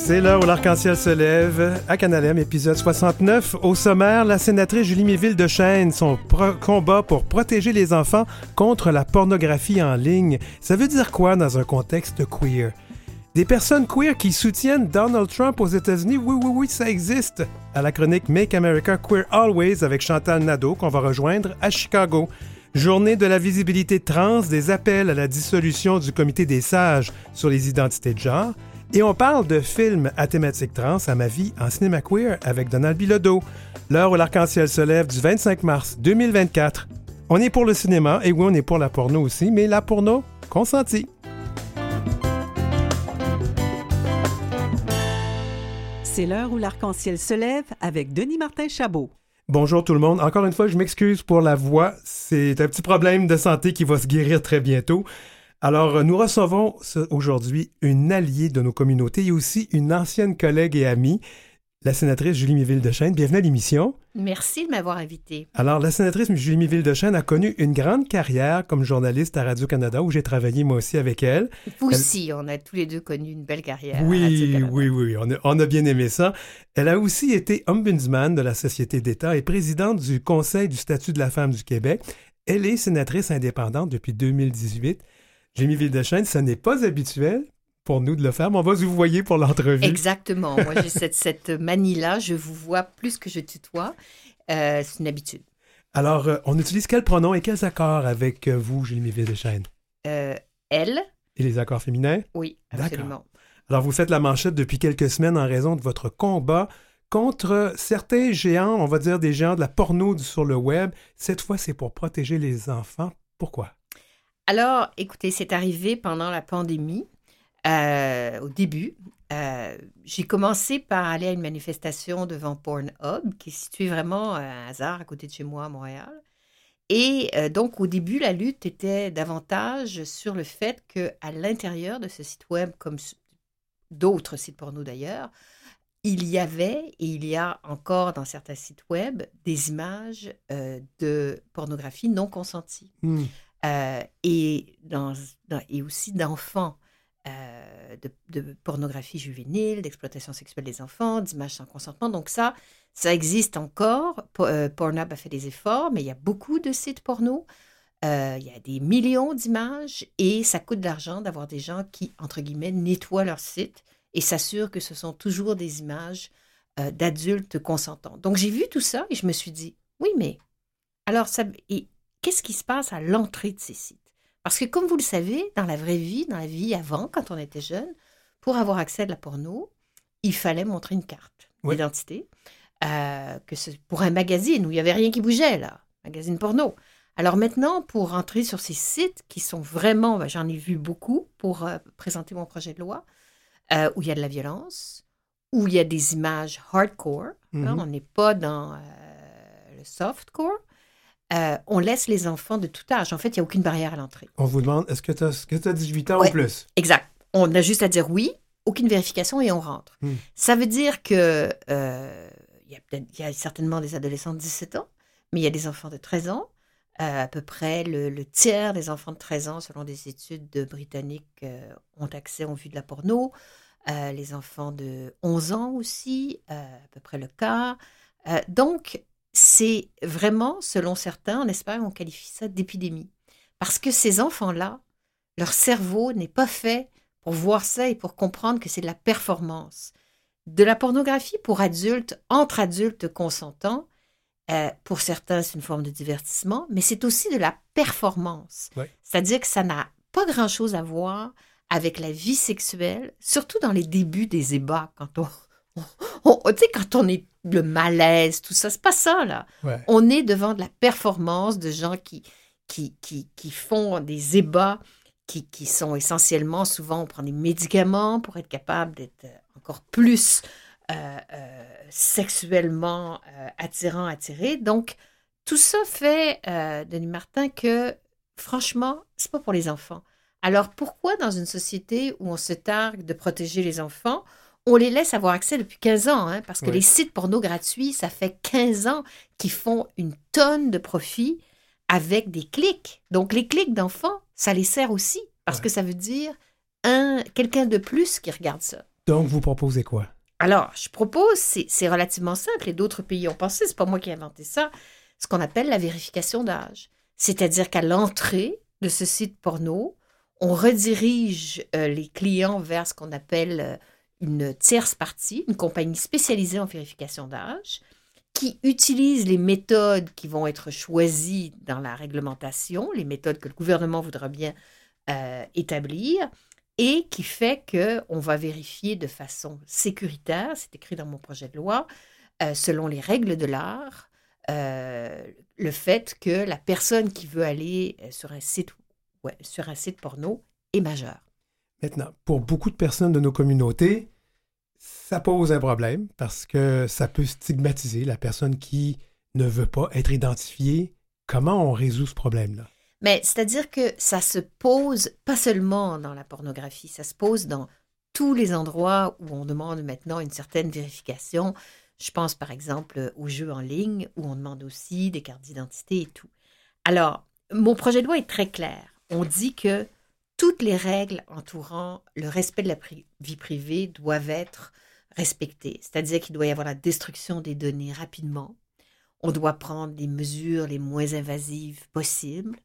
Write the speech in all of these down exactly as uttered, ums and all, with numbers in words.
C'est l'heure où l'arc-en-ciel se lève. À Canal M, épisode soixante-neuf. Au sommaire, la sénatrice Julie Méville-Deschênes, son pro- combat pour protéger les enfants contre la pornographie en ligne. Ça veut dire quoi dans un contexte queer? Des personnes queer qui soutiennent Donald Trump aux États-Unis, oui, oui, oui, ça existe. À la chronique Make America Queer Always avec Chantal Nadeau, qu'on va rejoindre à Chicago. Journée de la visibilité trans, des appels à la dissolution du comité des sages sur les identités de genre. Et on parle de films à thématique trans à ma vie en cinéma queer avec Donald Bilodeau. L'heure où l'arc-en-ciel se lève du vingt-cinq mars deux mille vingt-quatre. On est pour le cinéma, et oui, on est pour la porno aussi, mais la porno consentie. C'est l'heure où l'arc-en-ciel se lève avec Denis Martin Chabot. Bonjour tout le monde. Encore une fois, je m'excuse pour la voix. C'est un petit problème de santé qui va se guérir très bientôt. Alors, nous recevons aujourd'hui une alliée de nos communautés et aussi une ancienne collègue et amie, la sénatrice Julie Méville-Deschênes. Bienvenue à l'émission. Merci de m'avoir invitée. Alors, la sénatrice Julie Méville-Deschênes a connu une grande carrière comme journaliste à Radio-Canada, où j'ai travaillé moi aussi avec elle. Vous elle... aussi, on a tous les deux connu une belle carrière. Oui, oui, oui, on a, on a bien aimé ça. Elle a aussi été ombudsman de la Société d'État et présidente du Conseil du statut de la femme du Québec. Elle est sénatrice indépendante depuis deux mille dix-huit. Julie Méville-Deschênes, ce n'est pas habituel pour nous de le faire, mais on va vous voyer pour l'entrevue. Exactement. Moi, j'ai cette, cette manie-là. Je vous vois plus que je tutoie. Euh, c'est une habitude. Alors, euh, on utilise quels pronoms et quels accords avec euh, vous, Julie Méville-Deschênes? Euh, elle. Et les accords féminins? Oui, absolument. D'accord. Alors, vous faites la manchette depuis quelques semaines en raison de votre combat contre certains géants, on va dire des géants de la porno sur le web. Cette fois, c'est pour protéger les enfants. Pourquoi? Alors, écoutez, c'est arrivé pendant la pandémie, euh, au début. Euh, j'ai commencé par aller à une manifestation devant Pornhub, qui est située vraiment à un hasard à côté de chez moi, à Montréal. Et euh, donc, au début, la lutte était davantage sur le fait qu'à l'intérieur de ce site web, comme d'autres sites porno d'ailleurs, il y avait, et il y a encore dans certains sites web, des images euh, de pornographie non consentie. Mm. Euh, et, dans, dans, et aussi d'enfants, euh, de, de pornographie juvénile, d'exploitation sexuelle des enfants, d'images sans consentement. Donc ça, ça existe encore. Euh, Pornhub a fait des efforts, mais il y a beaucoup de sites porno. Euh, il y a des millions d'images et ça coûte de l'argent d'avoir des gens qui, entre guillemets, nettoient leur site et s'assurent que ce sont toujours des images euh, d'adultes consentants. Donc j'ai vu tout ça et je me suis dit, oui, mais alors ça... Et, qu'est-ce qui se passe à l'entrée de ces sites? Parce que, comme vous le savez, dans la vraie vie, dans la vie avant, quand on était jeune, pour avoir accès à de la porno, il fallait montrer une carte oui. d'identité. Euh, que ce, pour un magazine où il n'y avait rien qui bougeait, là, magazine porno. Alors maintenant, pour entrer sur ces sites qui sont vraiment, ben, j'en ai vu beaucoup pour euh, présenter mon projet de loi, euh, où il y a de la violence, où il y a des images hardcore, mm-hmm. hein, on n'est pas dans euh, le softcore. Euh, on laisse les enfants de tout âge. En fait, il n'y a aucune barrière à l'entrée. On vous demande, est-ce que tu as dix-huit ans ouais, ou plus? Exact. On a juste à dire oui, aucune vérification et on rentre. Hmm. Ça veut dire que euh, il y a peut-être, il y a certainement des adolescents de dix-sept ans, mais il y a des enfants de treize ans. Euh, à peu près le, le tiers des enfants de treize ans, selon des études de britanniques, euh, ont accès, ont vu de la porno. Euh, les enfants de onze ans aussi, euh, à peu près le quart. Euh, donc, c'est vraiment, selon certains, en Espagne, on qualifie ça d'épidémie. Parce que ces enfants-là, leur cerveau n'est pas fait pour voir ça et pour comprendre que c'est de la performance. De la pornographie pour adultes, entre adultes consentants, euh, pour certains, c'est une forme de divertissement, mais c'est aussi de la performance. Oui. C'est-à-dire que ça n'a pas grand-chose à voir avec la vie sexuelle, surtout dans les débuts des ébats, quand on... On, on, tu sais, quand on est le malaise, tout ça, c'est pas ça, là. Ouais. On est devant de la performance de gens qui, qui, qui, qui font des ébats, qui, qui sont essentiellement, souvent, on prend des médicaments pour être capable d'être encore plus euh, euh, sexuellement euh, attirant, attiré. Donc, tout ça fait, euh, Denis Martin, que, franchement, c'est pas pour les enfants. Alors, pourquoi, dans une société où on se targue de protéger les enfants, on les laisse avoir accès depuis quinze ans, hein, parce que oui. les sites porno gratuits, ça fait quinze ans qu'ils font une tonne de profit avec des clics. Donc, les clics d'enfants, ça les sert aussi, parce ouais. que ça veut dire un, quelqu'un de plus qui regarde ça. Donc, vous proposez quoi? Alors, je propose, c'est, c'est relativement simple, et d'autres pays ont pensé, c'est pas moi qui ai inventé ça, ce qu'on appelle la vérification d'âge. C'est-à-dire qu'à l'entrée de ce site porno, on redirige euh, les clients vers ce qu'on appelle euh, une tierce partie, une compagnie spécialisée en vérification d'âge, qui utilise les méthodes qui vont être choisies dans la réglementation, les méthodes que le gouvernement voudra bien euh, établir, et qui fait qu'on va vérifier de façon sécuritaire, c'est écrit dans mon projet de loi, euh, selon les règles de l'art, euh, le fait que la personne qui veut aller sur un site, ouais, sur un site porno est majeure. Maintenant, pour beaucoup de personnes de nos communautés, ça pose un problème parce que ça peut stigmatiser la personne qui ne veut pas être identifiée. Comment on résout ce problème-là? Mais c'est-à-dire que ça se pose pas seulement dans la pornographie, ça se pose dans tous les endroits où on demande maintenant une certaine vérification. Je pense par exemple aux jeux en ligne où on demande aussi des cartes d'identité et tout. Alors, mon projet de loi est très clair. On dit que toutes les règles entourant le respect de la pri- vie privée doivent être respectées. C'est-à-dire qu'il doit y avoir la destruction des données rapidement. On doit prendre les mesures les moins invasives possibles.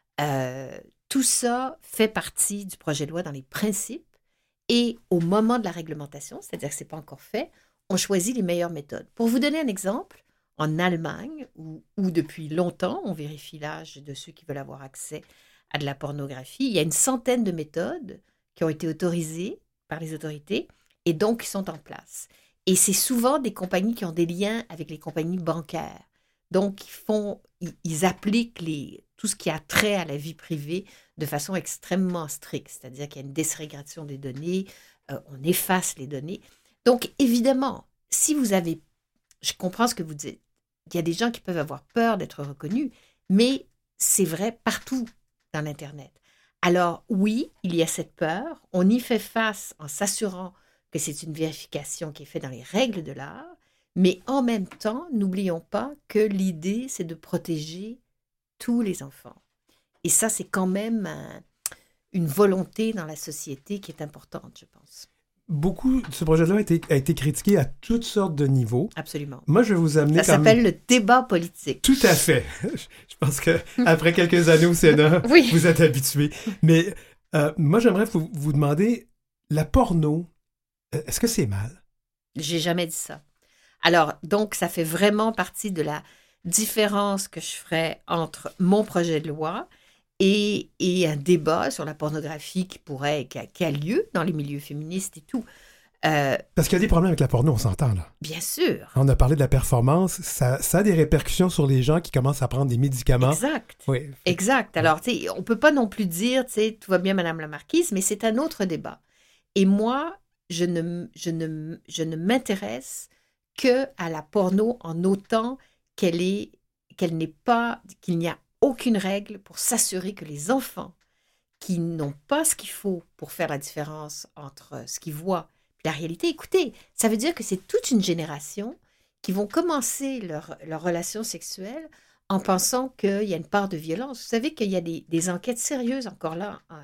Euh, tout ça fait partie du projet de loi dans les principes. Et au moment de la réglementation, c'est-à-dire que ce n'est pas encore fait, on choisit les meilleures méthodes. Pour vous donner un exemple, en Allemagne, où, où depuis longtemps, on vérifie l'âge de ceux qui veulent avoir accès à de la pornographie, il y a une centaine de méthodes qui ont été autorisées par les autorités et donc qui sont en place. Et c'est souvent des compagnies qui ont des liens avec les compagnies bancaires. Donc, ils, font, ils, ils appliquent les, tout ce qui a trait à la vie privée de façon extrêmement stricte. C'est-à-dire qu'il y a une déségrégation des données, euh, on efface les données. Donc, évidemment, si vous avez... Je comprends ce que vous dites. Il y a des gens qui peuvent avoir peur d'être reconnus, mais c'est vrai partout dans l'Internet. Alors, oui, il y a cette peur. On y fait face en s'assurant que c'est une vérification qui est faite dans les règles de l'art, mais en même temps, n'oublions pas que l'idée, c'est de protéger tous les enfants. Et ça, c'est quand même un, une volonté dans la société qui est importante, je pense. Beaucoup de ce projet-là a été, a été critiqué à toutes sortes de niveaux. Absolument. Moi, je vais vous amener... Ça s'appelle même... le débat politique. Tout à fait. Je pense qu'après quelques années au Sénat, oui. Vous êtes habitués. Mais euh, moi, j'aimerais vous, vous demander, la porno, est-ce que c'est mal? J'ai jamais dit ça. Alors, donc, ça fait vraiment partie de la différence que je ferais entre mon projet de loi et, et un débat sur la pornographie qui pourrait, qui a, qui a lieu dans les milieux féministes et tout. Euh, Parce qu'il y a des problèmes avec la porno, on s'entend là. Bien sûr. On a parlé de la performance, ça, ça a des répercussions sur les gens qui commencent à prendre des médicaments. Exact. Oui. Exact. Alors, tu sais, on peut pas non plus dire, tu sais, tout va bien, Madame la Marquise, mais c'est un autre débat. Et moi, je ne, je ne, je ne m'intéresse que à la porno en autant qu'elle est, qu'elle n'est pas, qu'il n'y a aucune règle pour s'assurer que les enfants qui n'ont pas ce qu'il faut pour faire la différence entre ce qu'ils voient et la réalité, écoutez, ça veut dire que c'est toute une génération qui vont commencer leur, leur relation sexuelle en pensant qu'il y a une part de violence. Vous savez qu'il y a des, des enquêtes sérieuses encore là euh,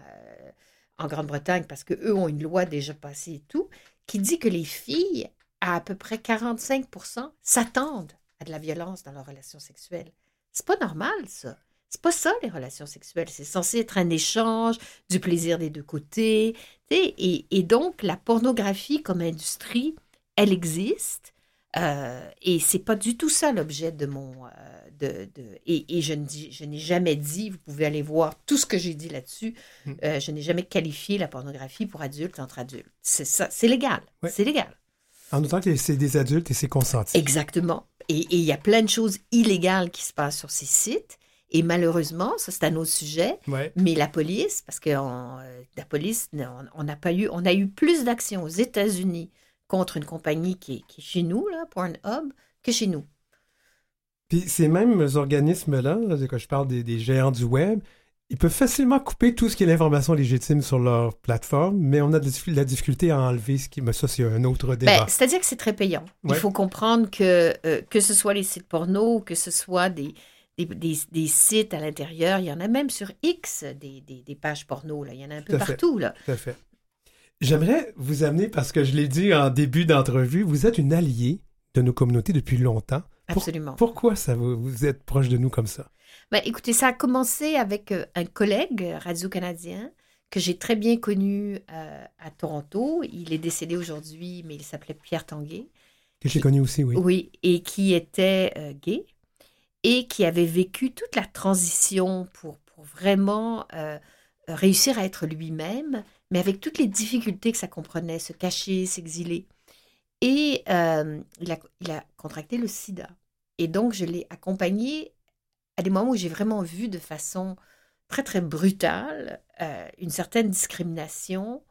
en Grande-Bretagne, parce qu'eux ont une loi déjà passée et tout, qui dit que les filles, à à peu près quarante-cinq pour cent, s'attendent à de la violence dans leur relation sexuelle. C'est pas normal, ça. C'est pas ça, les relations sexuelles. C'est censé être un échange, du plaisir des deux côtés. Et, et donc, la pornographie comme industrie, elle existe. Euh, et c'est pas du tout ça l'objet de mon... Euh, de, de, et et je, ne dis, je n'ai jamais dit, vous pouvez aller voir tout ce que j'ai dit là-dessus, mmh. euh, je n'ai jamais qualifié la pornographie pour adultes entre adultes. C'est ça, c'est légal. Ouais. C'est légal. En autant que c'est des adultes et c'est consenti. Exactement. Et il y a plein de choses illégales qui se passent sur ces sites. Et malheureusement, ça c'est un autre sujet, ouais. Mais la police, parce que on, la police, on, on n'a pas eu, on a eu plus d'actions aux États-Unis contre une compagnie qui est, qui est chez nous, là, Pornhub, que chez nous. Puis ces mêmes organismes-là, là, quand je parle des, des géants du web, ils peuvent facilement couper tout ce qui est l'information légitime sur leur plateforme, mais on a de la difficulté à enlever ce qui... Mais ça, c'est un autre débat. Ben, c'est-à-dire que c'est très payant. Ouais. Il faut comprendre que, euh, que ce soit les sites porno, que ce soit des... Des, des, des sites à l'intérieur. Il y en a même sur X, des, des, des pages porno. Là. Il y en a un peu Tout partout. Là. Tout à fait. J'aimerais vous amener, parce que je l'ai dit en début d'entrevue, vous êtes une alliée de nos communautés depuis longtemps. Absolument. Pour, pourquoi ça vous, vous êtes proche de nous comme ça? Ben, écoutez, ça a commencé avec euh, un collègue radio-canadien que j'ai très bien connu euh, à Toronto. Il est décédé aujourd'hui, mais il s'appelait Pierre Tanguay. Que j'ai connu aussi, oui. Oui, et qui était euh, gay et qui avait vécu toute la transition pour, pour vraiment euh, réussir à être lui-même, mais avec toutes les difficultés que ça comprenait, se cacher, s'exiler. Et euh, il, a, il a contracté le sida. Et donc, je l'ai accompagné à des moments où j'ai vraiment vu de façon très, très brutale euh, une certaine discrimination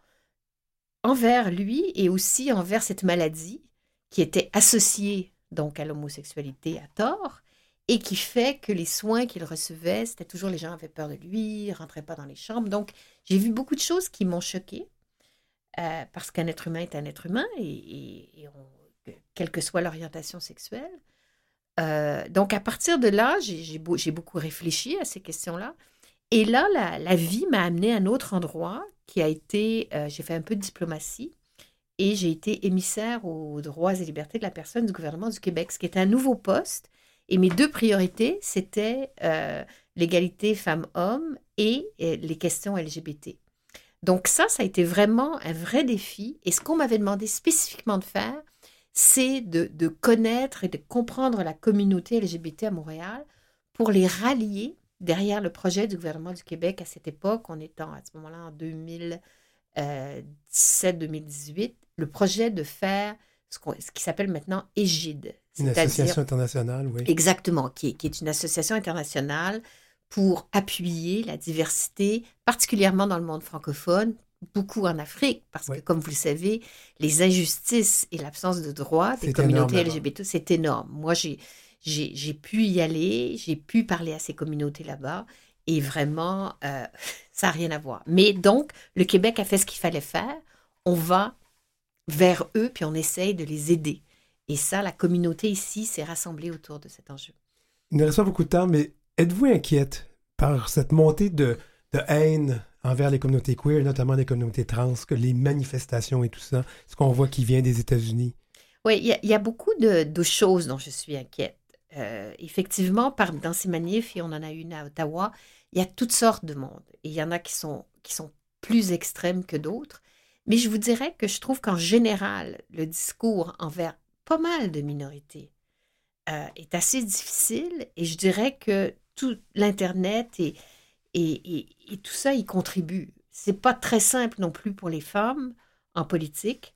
envers lui et aussi envers cette maladie qui était associée donc à l'homosexualité à tort et qui fait que les soins qu'il recevait, c'était toujours les gens avaient peur de lui, ne rentraient pas dans les chambres. Donc, j'ai vu beaucoup de choses qui m'ont choquée euh, parce qu'un être humain est un être humain et, et, et on, quelle que soit l'orientation sexuelle. Euh, donc, à partir de là, j'ai, j'ai, beau, j'ai beaucoup réfléchi à ces questions-là. Et là, la, la vie m'a amenée à un autre endroit qui a été... Euh, j'ai fait un peu de diplomatie et j'ai été émissaire aux droits et libertés de la personne du gouvernement du Québec, ce qui était un nouveau poste. Et mes deux priorités, c'était euh, l'égalité femmes-hommes et euh, les questions L G B T. Donc ça, ça a été vraiment un vrai défi. Et ce qu'on m'avait demandé spécifiquement de faire, c'est de, de connaître et de comprendre la communauté L G B T à Montréal pour les rallier derrière le projet du gouvernement du Québec à cette époque. On est en, à ce moment-là en deux mille dix-sept deux mille dix-huit, le projet de faire ce, qu'on, ce qui s'appelle maintenant Égide. Une association internationale, oui. Exactement, qui est, qui est une association internationale pour appuyer la diversité, particulièrement dans le monde francophone, beaucoup en Afrique, parce oui. que, comme vous le savez, les injustices et l'absence de droits des c'est communautés énorme, L G B T, c'est énorme. Moi, j'ai, j'ai, j'ai pu y aller, j'ai pu parler à ces communautés là-bas, et vraiment, euh, ça n'a rien à voir. Mais donc, le Québec a fait ce qu'il fallait faire. On va vers eux, puis on essaye de les aider. Et ça, la communauté ici s'est rassemblée autour de cet enjeu. Il ne reste pas beaucoup de temps, mais êtes-vous inquiète par cette montée de, de haine envers les communautés queer, notamment les communautés trans, que les manifestations et tout ça, ce qu'on voit qui vient des États-Unis? Oui, il y, y a beaucoup de, de choses dont je suis inquiète. Euh, effectivement, par, dans ces manifs, et on en a une à Ottawa, il y a toutes sortes de monde. Et il y en a qui sont, qui sont plus extrêmes que d'autres. Mais je vous dirais que je trouve qu'en général, le discours envers pas mal de minorités euh, est assez difficile. Et je dirais que tout l'Internet et, et, et, et tout ça y contribue. C'est pas très simple non plus pour les femmes en politique.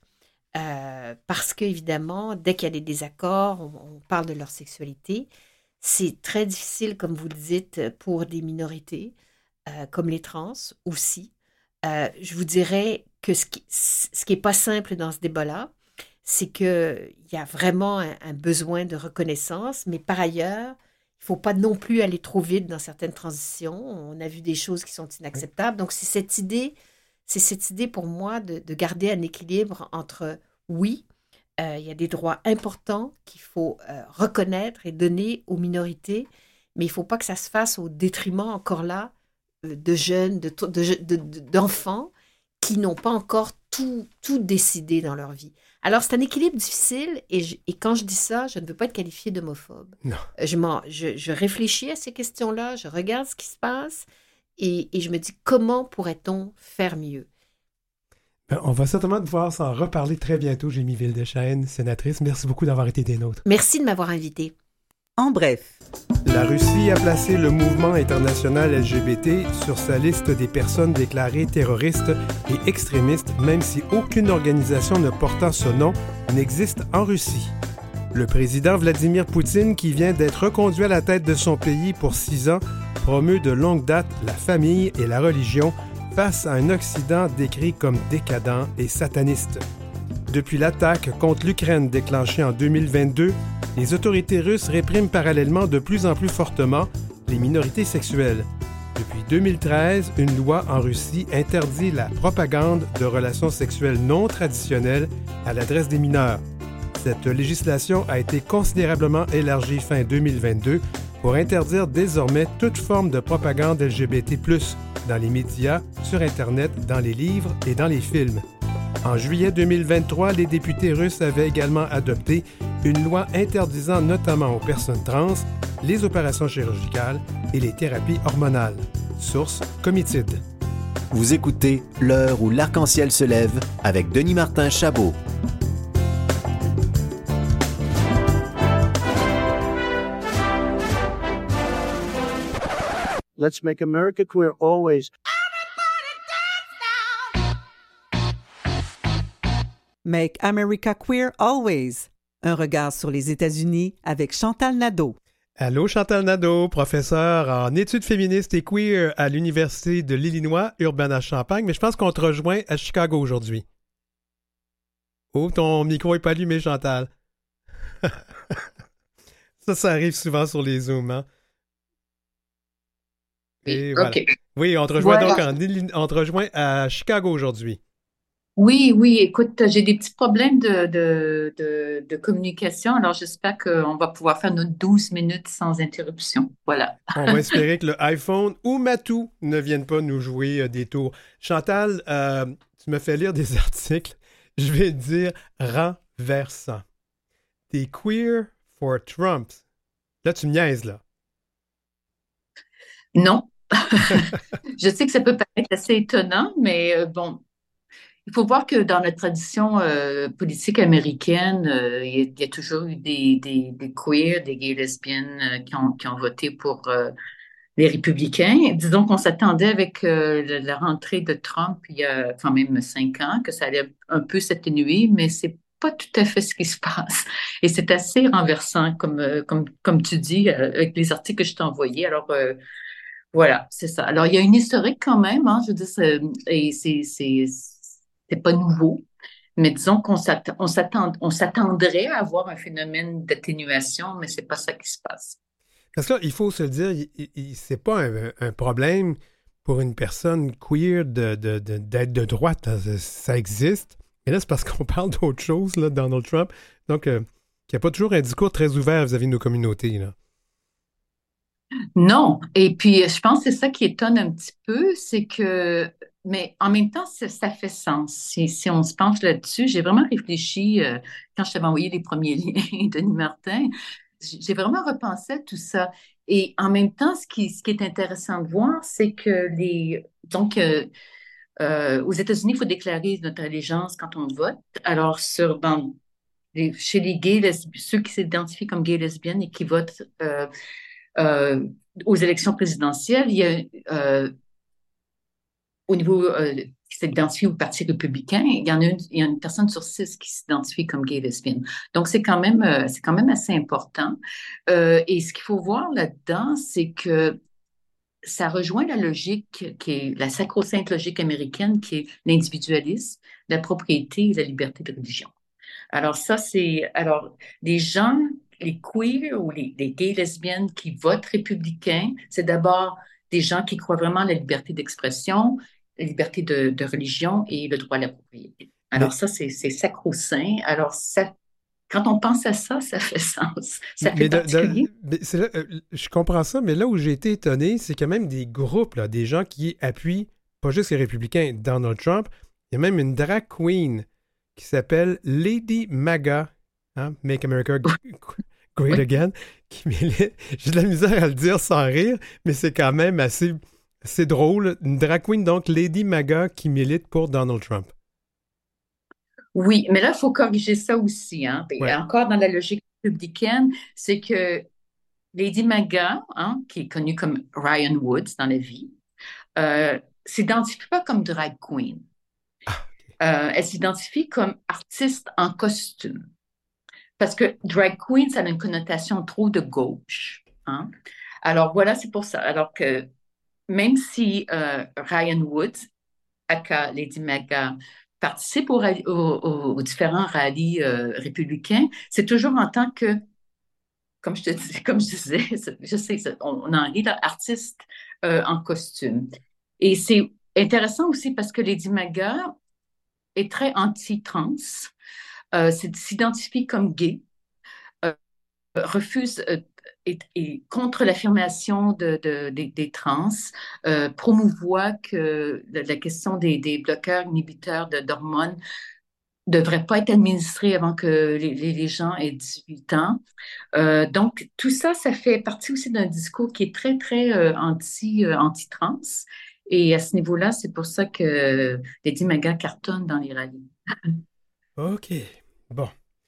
Euh, parce qu'évidemment, dès qu'il y a des désaccords, on, on parle de leur sexualité. C'est très difficile, comme vous le dites, pour des minorités, euh, comme les trans aussi. Euh, je vous dirais que ce qui ce qui est pas simple dans ce débat-là, c'est qu'il y a vraiment un, un besoin de reconnaissance, mais par ailleurs, il ne faut pas non plus aller trop vite dans certaines transitions. On a vu des choses qui sont inacceptables. Donc, c'est cette idée, c'est cette idée pour moi de, de garder un équilibre entre, oui, euh, il y a des droits importants qu'il faut euh, reconnaître et donner aux minorités, mais il ne faut pas que ça se fasse au détriment, encore là, euh, de jeunes, de, de, de, de, d'enfants qui n'ont pas encore tout, tout décidé dans leur vie. Alors, c'est un équilibre difficile et, je, et quand je dis ça, je ne veux pas être qualifiée d'homophobe. Non. Je, m'en, je, je réfléchis à ces questions-là, je regarde ce qui se passe et, et je me dis comment pourrait-on faire mieux? Ben, on va certainement devoir s'en reparler très bientôt, Jaimie Ville-Deschênes, sénatrice. Merci beaucoup d'avoir été des nôtres. Merci de m'avoir invitée. En bref. La Russie a placé le mouvement international L G B T sur sa liste des personnes déclarées terroristes et extrémistes, même si aucune organisation ne portant ce nom n'existe en Russie. Le président Vladimir Poutine, qui vient d'être reconduit à la tête de son pays pour six ans, promeut de longue date la famille et la religion face à un Occident décrit comme décadent et sataniste. Depuis l'attaque contre l'Ukraine déclenchée en deux mille vingt-deux, les autorités russes répriment parallèlement de plus en plus fortement les minorités sexuelles. Depuis deux mille treize, une loi en Russie interdit la propagande de relations sexuelles non traditionnelles à l'adresse des mineurs. Cette législation a été considérablement élargie fin deux mille vingt-deux pour interdire désormais toute forme de propagande L G B T plus, dans les médias, sur Internet, dans les livres et dans les films. En juillet deux mille vingt-trois, les députés russes avaient également adopté une loi interdisant notamment aux personnes trans les opérations chirurgicales et les thérapies hormonales. Source Comitid. Vous écoutez L'heure où l'arc-en-ciel se lève avec Denis Martin Chabot. Let's make America queer always. Make America Queer Always. Un regard sur les États-Unis avec Chantal Nadeau. Allô, Chantal Nadeau, professeure en études féministes et queer à l'Université de l'Illinois, Urbana-Champaign, mais je pense qu'on te rejoint à Chicago aujourd'hui. Oh, ton micro n'est pas allumé, Chantal. Ça, ça arrive souvent sur les Zooms, hein? Et voilà. Okay. Oui, on te rejoint Voilà. donc en Illi- on te rejoint à Chicago aujourd'hui. Oui, oui, écoute, j'ai des petits problèmes de, de, de, de communication, alors j'espère qu'on va pouvoir faire nos douze minutes sans interruption. Voilà. On va espérer que le iPhone ou Matou ne viennent pas nous jouer euh, des tours. Chantal, euh, tu me fais lire des articles, je vais te dire renversant. T'es queer for Trump. Là, tu me niaises, là. Non. Je sais que ça peut paraître assez étonnant, mais euh, bon, il faut voir que dans la tradition euh, politique américaine, euh, il y, a il y a toujours eu des, des, des queers, des gays lesbiennes euh, qui ont, qui ont voté pour euh, les républicains. Disons qu'on s'attendait avec euh, la, la rentrée de Trump il y a quand même cinq ans que ça allait un peu s'atténuer, mais c'est pas tout à fait ce qui se passe. Et c'est assez renversant, comme, euh, comme, comme tu dis, euh, avec les articles que je t'ai envoyés. Alors, euh, voilà, c'est ça. Alors, il y a une historique quand même, hein, je veux dire, c'est- et c'est, c'est, c'est pas nouveau, mais disons qu'on s'att- on s'attend, on s'attendrait à avoir un phénomène d'atténuation, mais c'est pas ça qui se passe. Parce que là, il faut se le dire, il- il- il- c'est pas un, un problème pour une personne queer de, de- de- d'être de droite. Hein. Ça, ça existe. Mais là, c'est parce qu'on parle d'autre chose, là, Donald Trump. Donc, euh, qu'il n'y a pas toujours un discours très ouvert vis-à-vis de nos communautés, là. Non, et puis je pense que c'est ça qui étonne un petit peu, c'est que, mais en même temps, ça, ça fait sens. Si, si on se penche là-dessus, j'ai vraiment réfléchi euh, quand je t'avais envoyé les premiers liens, Denis Martin, j'ai j'ai vraiment repensé à tout ça. Et en même temps, ce qui, ce qui est intéressant de voir, c'est que les, donc, euh, euh, aux États-Unis, il faut déclarer notre allégeance quand on vote. Alors, sur, dans les- chez les gays, lesbi- ceux qui s'identifient comme gays lesbiennes et qui votent euh, euh, aux élections présidentielles, il y a euh, au niveau euh, qui s'identifie au Parti républicain, il y en a une, il y a une personne sur six qui s'identifie comme gay lesbienne. Donc c'est quand même euh, c'est quand même assez important. Euh, et ce qu'il faut voir là-dedans, c'est que ça rejoint la logique qui est la sacro-sainte logique américaine, qui est l'individualisme, la propriété et la liberté de religion. Alors ça, c'est... Alors, les gens, les queers ou les, les gays lesbiennes qui votent républicains, c'est d'abord des gens qui croient vraiment à la liberté d'expression, la liberté de, de religion et le droit à la propriété. Alors Mais, ça, c'est c'est sacro-saint. Alors, ça, quand on pense à ça, ça fait sens. Ça fait mais de- de- particulier. mais c'est là, euh, je comprends ça, mais là où j'ai été étonné, c'est qu'il y a même des groupes, là, des gens qui appuient, pas juste les républicains, Donald Trump. Il y a même une drag queen qui s'appelle Lady MAGA, hein, Make America G- Great Oui. Again, qui milite. J'ai de la misère à le dire sans rire, mais c'est quand même assez, assez drôle. Une drag queen, donc Lady MAGA, qui milite pour Donald Trump. Oui, mais là, il faut corriger ça aussi. Hein. Et Ouais. encore dans la logique républicaine, c'est que Lady Gaga, hein, qui est connue comme Ryan Woods dans la vie, euh, s'identifie pas comme drag queen. Euh, elle s'identifie comme artiste en costume. Parce que drag queen, ça a une connotation trop de gauche. Hein. Alors voilà, c'est pour ça. Alors que même si euh, Ryan Woods, aka Lady Gaga, participe aux, rallyes- aux- aux- aux différents rallyes euh, républicains, c'est toujours en tant que, comme je te dis, comme je disais, c'est- je sais, c'est- on, on en rit, là, artiste euh, en costume. Et c'est intéressant aussi parce que Lady Gaga est très anti-trans, euh, c'est- s'identifie comme gay, euh, refuse euh, est, est contre l'affirmation de, de- des des trans, euh, promouvoit que la, la question des, des bloqueurs inhibiteurs de- d'hormones ne devrait pas être administrée avant que les, les- les gens aient dix-huit ans. Euh, donc, tout ça, ça fait partie aussi d'un discours qui est très, très euh, anti, euh, anti-trans. Et à ce niveau-là, c'est pour ça que Lady Gaga cartonne dans les rallyes. OK. Bon.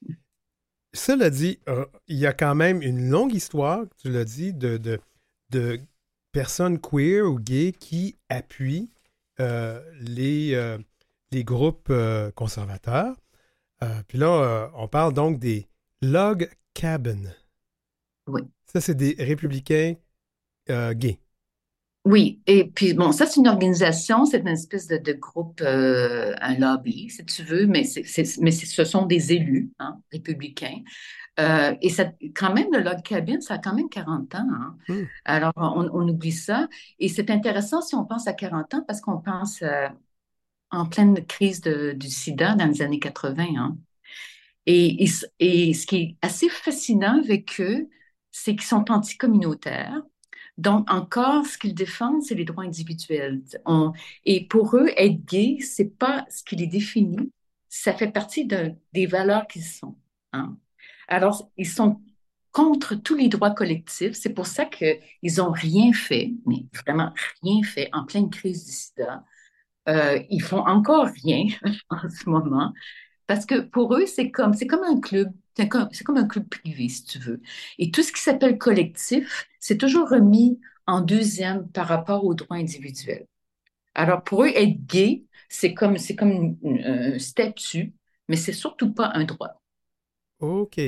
Cela dit, euh, il y a quand même une longue histoire, tu l'as dit, de, de, de personnes queer ou gays qui appuient euh, les, euh, les groupes euh, conservateurs. Euh, puis là, euh, on parle donc des Log Cabin. Oui. Ça, c'est des républicains euh, gays. Oui, et puis bon, ça c'est une organisation, c'est une espèce de, de groupe, euh, un lobby, si tu veux, mais, c'est, c'est- mais c'est- ce sont des élus hein, républicains. Euh, et ça, quand même, le log cabin, ça a quand même quarante ans. Hein. Hmm. Alors, on, on oublie ça. Et c'est intéressant si on pense à quarante ans parce qu'on pense euh, en pleine crise de- du sida dans les années quatre-vingts. Hein. Et, et, et ce qui est assez fascinant avec eux, c'est qu'ils sont anticommunautaires. Donc, encore, ce qu'ils défendent, c'est les droits individuels. On- et pour eux, être gay, c'est pas ce qui les définit, ça fait partie de- des valeurs qu'ils sont. Hein. Alors, ils sont contre tous les droits collectifs. C'est pour ça qu'ils n'ont rien fait, mais vraiment rien fait en pleine crise du sida. Euh, ils font encore rien en ce moment. Parce que pour eux, c'est comme, c'est comme un club, c'est comme, c'est comme un club privé, si tu veux. Et tout ce qui s'appelle collectif, c'est toujours remis en deuxième par rapport aux droits individuels. Alors pour eux, être gay, c'est comme, c'est comme une- une- un statut, mais c'est surtout pas un droit. OK.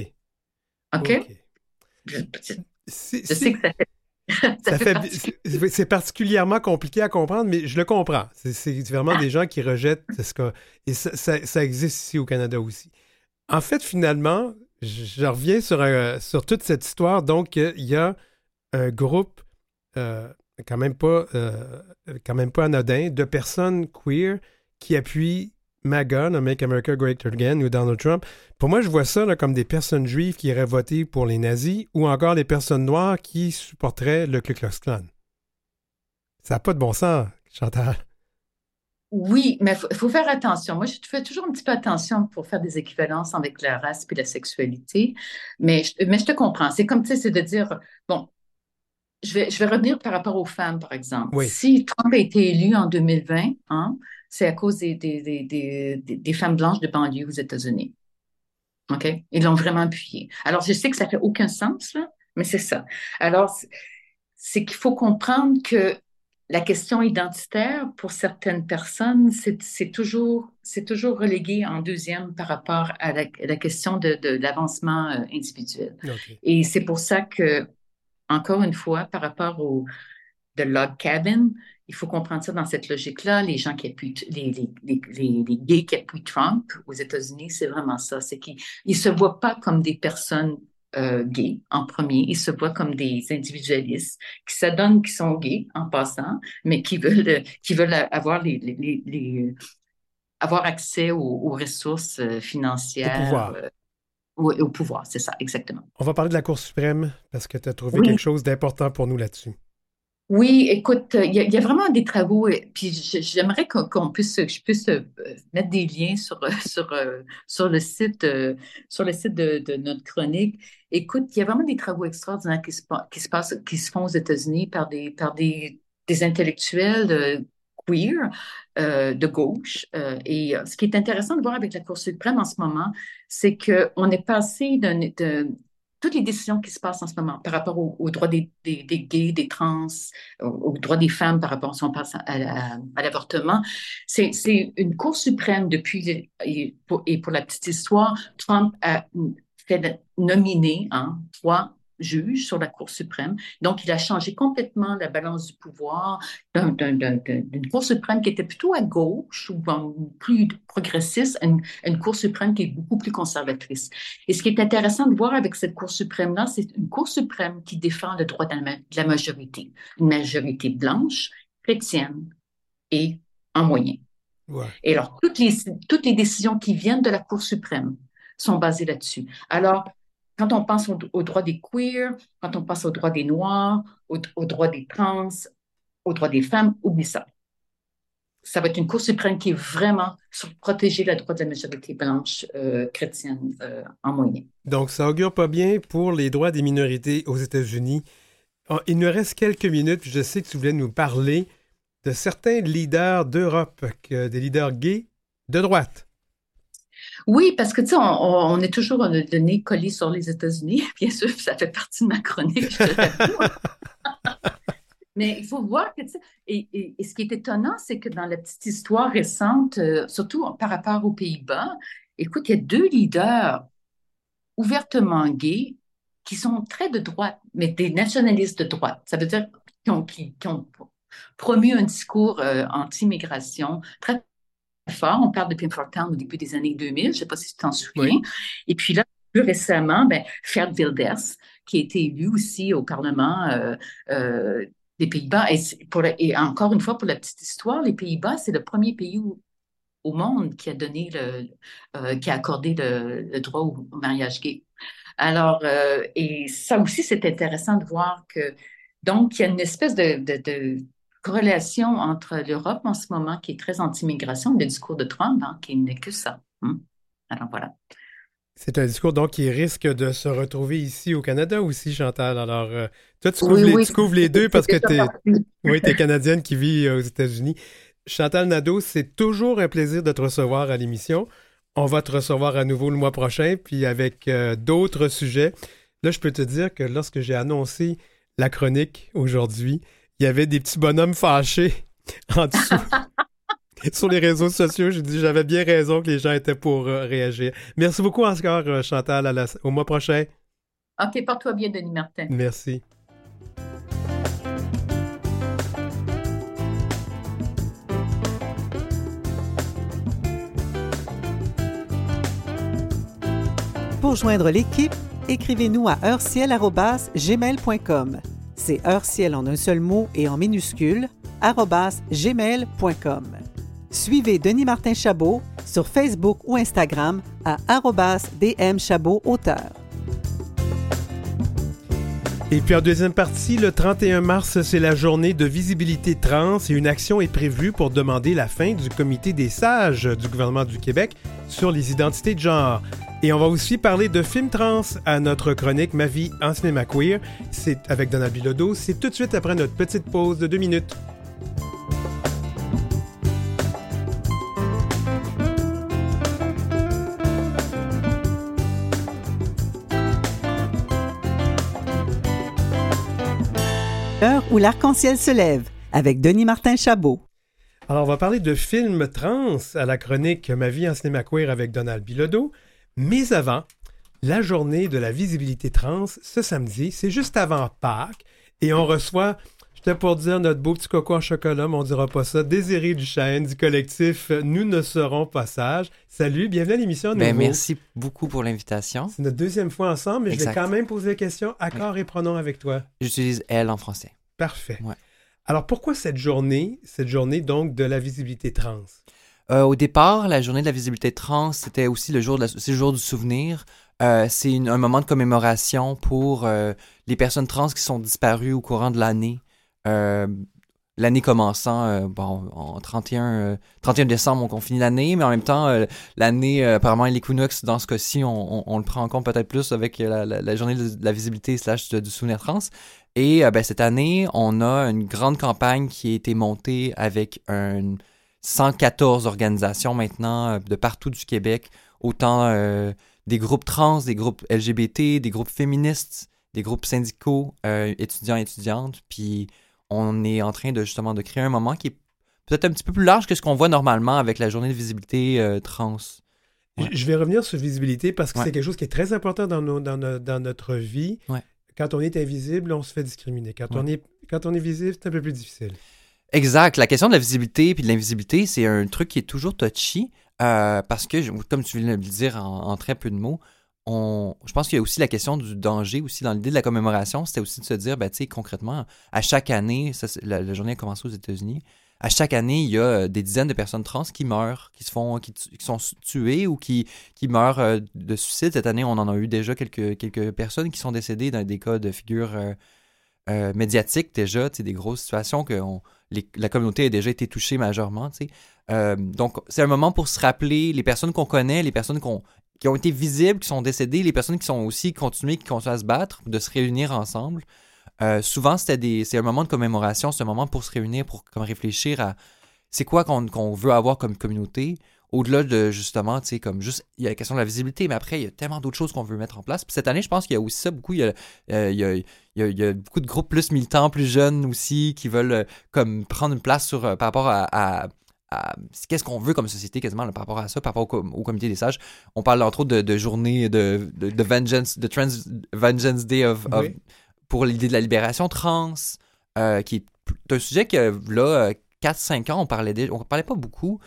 OK? OK. Je, je- C'est, je sais c'est- que ça fait, ça Ça fait fait, partie. c'est c'est particulièrement compliqué à comprendre, mais je le comprends. C'est c'est vraiment des gens qui rejettent ce que... Et ça, ça- ça existe ici au Canada aussi. En fait, finalement, je, je reviens sur, un- sur toute cette histoire. Donc, euh, il y a un groupe euh, quand même pas, euh, quand même pas anodin de personnes queer qui appuient MAGA, le Make America Great Again, ou Donald Trump. Pour moi, je vois ça là, comme des personnes juives qui iraient voter pour les nazis ou encore les personnes noires qui supporteraient le Ku Klux Klan. Ça n'a pas de bon sens, Chantal. Oui, mais il faut, faut faire attention. Moi, je fais toujours un petit peu attention pour faire des équivalences avec la race et la sexualité. Mais je, mais je te comprends. C'est comme, tu sais, c'est de dire, bon, je vais, je vais revenir par rapport aux femmes, par exemple. Oui. Si Trump a été élu en deux mille vingt, hein, c'est à cause des, des, des, des, des- des femmes blanches de banlieue aux États-Unis. OK? Ils l'ont vraiment appuyé. Alors, je sais que ça fait aucun sens, là, mais c'est ça. Alors, c'est c'est qu'il faut comprendre que la question identitaire, pour certaines personnes, c'est c'est toujours, c'est toujours relégué en deuxième par rapport à la, la question de, de l'avancement euh, individuel. OK. Et c'est pour ça que, encore une fois, par rapport au de log cabin, il faut comprendre ça dans cette logique-là. Les gens qui appuient, les, les, les, les, les gays qui appuient Trump aux États-Unis, c'est vraiment ça. C'est qu'ils ne se voient pas comme des personnes euh, gays en premier. Ils se voient comme des individualistes qui s'adonnent qu'ils sont gays en passant, mais qui veulent, qui veulent avoir les, les, les, les- avoir accès aux, aux ressources euh, Au financières, pouvoir. euh, au, au pouvoir. C'est ça, exactement. On va parler de la Cour suprême parce que tu as trouvé Oui. quelque chose d'important pour nous là-dessus. Oui, écoute, il y, a il y a vraiment des travaux, et puis je- j'aimerais qu'on qu'on puisse, que je puisse euh, mettre des liens sur, euh, sur, euh, sur le site, euh, sur le site de, de notre chronique. Écoute, il y a vraiment des travaux extraordinaires qui se, pa- qui se passent, qui se font aux États-Unis par des, par des, des intellectuels euh, queer euh, de gauche. Euh, et euh, ce qui est intéressant de voir avec la Cour suprême en ce moment, c'est qu'on est passé d'un, de, toutes les décisions qui se passent en ce moment par rapport aux, aux droits des, des, des gays, des trans, aux, aux droits des femmes par rapport, si on passe à, à- à l'avortement, c'est, c'est une Cour suprême depuis, et pour, et pour la petite histoire, Trump a fait nominer hein, trois juges sur la Cour suprême. Donc, il a changé complètement la balance du pouvoir d'un- d'un- d'un- d'un- d'une Cour suprême qui était plutôt à gauche ou bon, plus progressiste à une, à une Cour suprême qui est beaucoup plus conservatrice. Et ce qui est intéressant de voir avec cette Cour suprême-là, c'est une Cour suprême qui défend le droit de la, ma- de la majorité, une majorité blanche, chrétienne et en moyen. Ouais. Et alors, toutes les, toutes les décisions qui viennent de la Cour suprême sont basées là-dessus. Alors, quand on pense aux, aux droits des queers, quand on pense aux droits des Noirs, aux, aux droits des trans, aux droits des femmes, oublie ça. Ça va être une Cour suprême qui est vraiment sur protéger le droit de la majorité blanche euh, chrétienne euh, en moyenne. Donc, ça augure pas bien pour les droits des minorités aux États-Unis. Oh, il nous reste quelques minutes, puis je sais que tu voulais nous parler de certains leaders d'Europe, que, des leaders gays de droite. Oui, parce que, tu sais, on, on est toujours le nez collé sur les États-Unis. Bien sûr, ça fait partie de ma chronique, je te l'avoue. Mais il faut voir que, tu sais, et, et, et ce qui est étonnant, c'est que dans la petite histoire récente, euh, surtout par rapport aux Pays-Bas, écoute, il y a deux leaders ouvertement gays qui sont très de droite, mais des nationalistes de droite. Ça veut dire qu'ils ont, qui, qui ont promu un discours euh, anti-immigration très fort. On parle de Pim Fortuyn au début des années deux mille, je ne sais pas si tu t'en souviens. Oui. Et puis là, plus récemment, ben, Geert Wilders, qui a été élu aussi au Parlement euh, euh, des Pays-Bas. Et, pour la, et encore une fois, pour la petite histoire, les Pays-Bas, c'est le premier pays où, au monde qui a donné le, euh, qui a accordé le, le droit au, au mariage gay. Alors, euh, et ça aussi, c'est intéressant de voir que, donc, il y a une espèce de, de, de corrélation entre l'Europe en ce moment, qui est très anti-immigration, et le discours de Trump, hein, qui n'est que ça. Hein? Alors, voilà. C'est un discours, donc, qui risque de se retrouver ici au Canada aussi, Chantal. Alors, euh, toi, tu couvres, oui, les, oui, tu couvres les deux parce que tu es oui, es Canadienne qui vit aux États-Unis. Chantal Nadeau, c'est toujours un plaisir de te recevoir à l'émission. On va te recevoir à nouveau le mois prochain, puis avec euh, d'autres sujets. Là, je peux te dire que lorsque j'ai annoncé la chronique aujourd'hui, il y avait des petits bonhommes fâchés en dessous. Sur les réseaux sociaux, j'ai dit j'avais bien raison que les gens étaient pour euh, réagir. Merci beaucoup encore, euh, Chantal. À la, au mois prochain. OK, porte-toi bien, Denis Martin. Merci. Pour joindre l'équipe, écrivez-nous à heureciel arobase gmail point com. C'est heureciel en un seul mot et en minuscule, arobase gmail point com. Suivez Denis Martin Chabot sur Facebook ou Instagram à arobase dmchabotauteur. Et puis en deuxième partie, le trente et un mars, c'est la journée de visibilité trans et une action est prévue pour demander la fin du comité des sages du gouvernement du Québec sur les identités de genre. Et on va aussi parler de films trans à notre chronique Ma vie en cinéma queer. C'est avec Donald Bilodeau. C'est tout de suite après notre petite pause de deux minutes. L'heure où l'arc-en-ciel se lève, avec Denis Martin Chabot. Alors, on va parler de films trans à la chronique Ma vie en cinéma queer avec Donald Bilodeau. Mais avant, la journée de la visibilité trans, ce samedi, c'est juste avant Pâques, et on reçoit, j'étais pour dire notre beau petit coco en chocolat, mais on dira pas ça, Désiré Duchesne du collectif Nous ne serons pas sages. Salut, bienvenue à l'émission. Ben, merci beaucoup pour l'invitation. C'est notre deuxième fois ensemble, mais exact. Je vais quand même poser la question, accord oui. et pronom avec toi. J'utilise elle en français. Parfait. Ouais. Alors, pourquoi cette journée, cette journée donc de la visibilité trans? Euh, au départ, la journée de la visibilité trans, c'était aussi le jour, de la, c'est le jour du souvenir. Euh, c'est une, un moment de commémoration pour euh, les personnes trans qui sont disparues au courant de l'année. Euh, l'année commençant, euh, bon, en trente et un, euh, trente et un décembre, on finit l'année, mais en même temps, euh, l'année, euh, apparemment, l'équinoxe, dans ce cas-ci, on, on, on le prend en compte peut-être plus avec la, la, la journée de la visibilité slash du souvenir trans. Et euh, ben, cette année, on a une grande campagne qui a été montée avec un... cent quatorze organisations maintenant euh, de partout du Québec, autant euh, des groupes trans, des groupes L G B T, des groupes féministes, des groupes syndicaux, euh, étudiants et étudiantes. Puis on est en train de justement de créer un moment qui est peut-être un petit peu plus large que ce qu'on voit normalement avec la journée de visibilité euh, trans. Ouais. Je vais revenir sur visibilité parce que ouais. c'est quelque chose qui est très important dans, nos, dans, nos, dans notre vie. Ouais. Quand on est invisible, on se fait discriminer. Quand, ouais. on, est, quand on est visible, c'est un peu plus difficile. Exact. La question de la visibilité puis de l'invisibilité, c'est un truc qui est toujours touchy euh, parce que, comme tu viens de le dire en, en très peu de mots, on, je pense qu'il y a aussi la question du danger aussi dans l'idée de la commémoration. C'était aussi de se dire, ben, tu sais, concrètement, à chaque année, ça, la, la journée a commencé aux États-Unis, à chaque année, il y a des dizaines de personnes trans qui meurent, qui se font, qui, qui sont tuées ou qui, qui meurent euh, de suicide. Cette année, on en a eu déjà quelques, quelques personnes qui sont décédées dans des cas de figures euh, euh, médiatiques déjà, des grosses situations que on, les, la communauté a déjà été touchée majeurement. Euh, donc, c'est un moment pour se rappeler les personnes qu'on connaît, les personnes qu'on, qui ont été visibles, qui sont décédées, les personnes qui sont aussi continuées, qui continuent à se battre, de se réunir ensemble. Euh, souvent, c'était des, c'est un moment de commémoration, c'est un moment pour se réunir, pour comme réfléchir à c'est quoi qu'on, qu'on veut avoir comme communauté, au-delà de justement, tu sais, comme juste, il y a la question de la visibilité, mais après, il y a tellement d'autres choses qu'on veut mettre en place. Puis cette année, je pense qu'il y a aussi ça, beaucoup, il y a, euh, il y a, il y a, il y a beaucoup de groupes plus militants, plus jeunes aussi, qui veulent euh, comme prendre une place sur, euh, par rapport à, à À, qu'est-ce qu'on veut comme société quasiment là, par rapport à ça, par rapport au, au comité des sages. On parle entre autres de, de journée de, de, de Vengeance, de Trans Vengeance Day of, of, Oui. pour l'idée de la libération trans, euh, qui est un sujet que là, quatre cinq ans, on parlait déjà, on parlait pas beaucoup.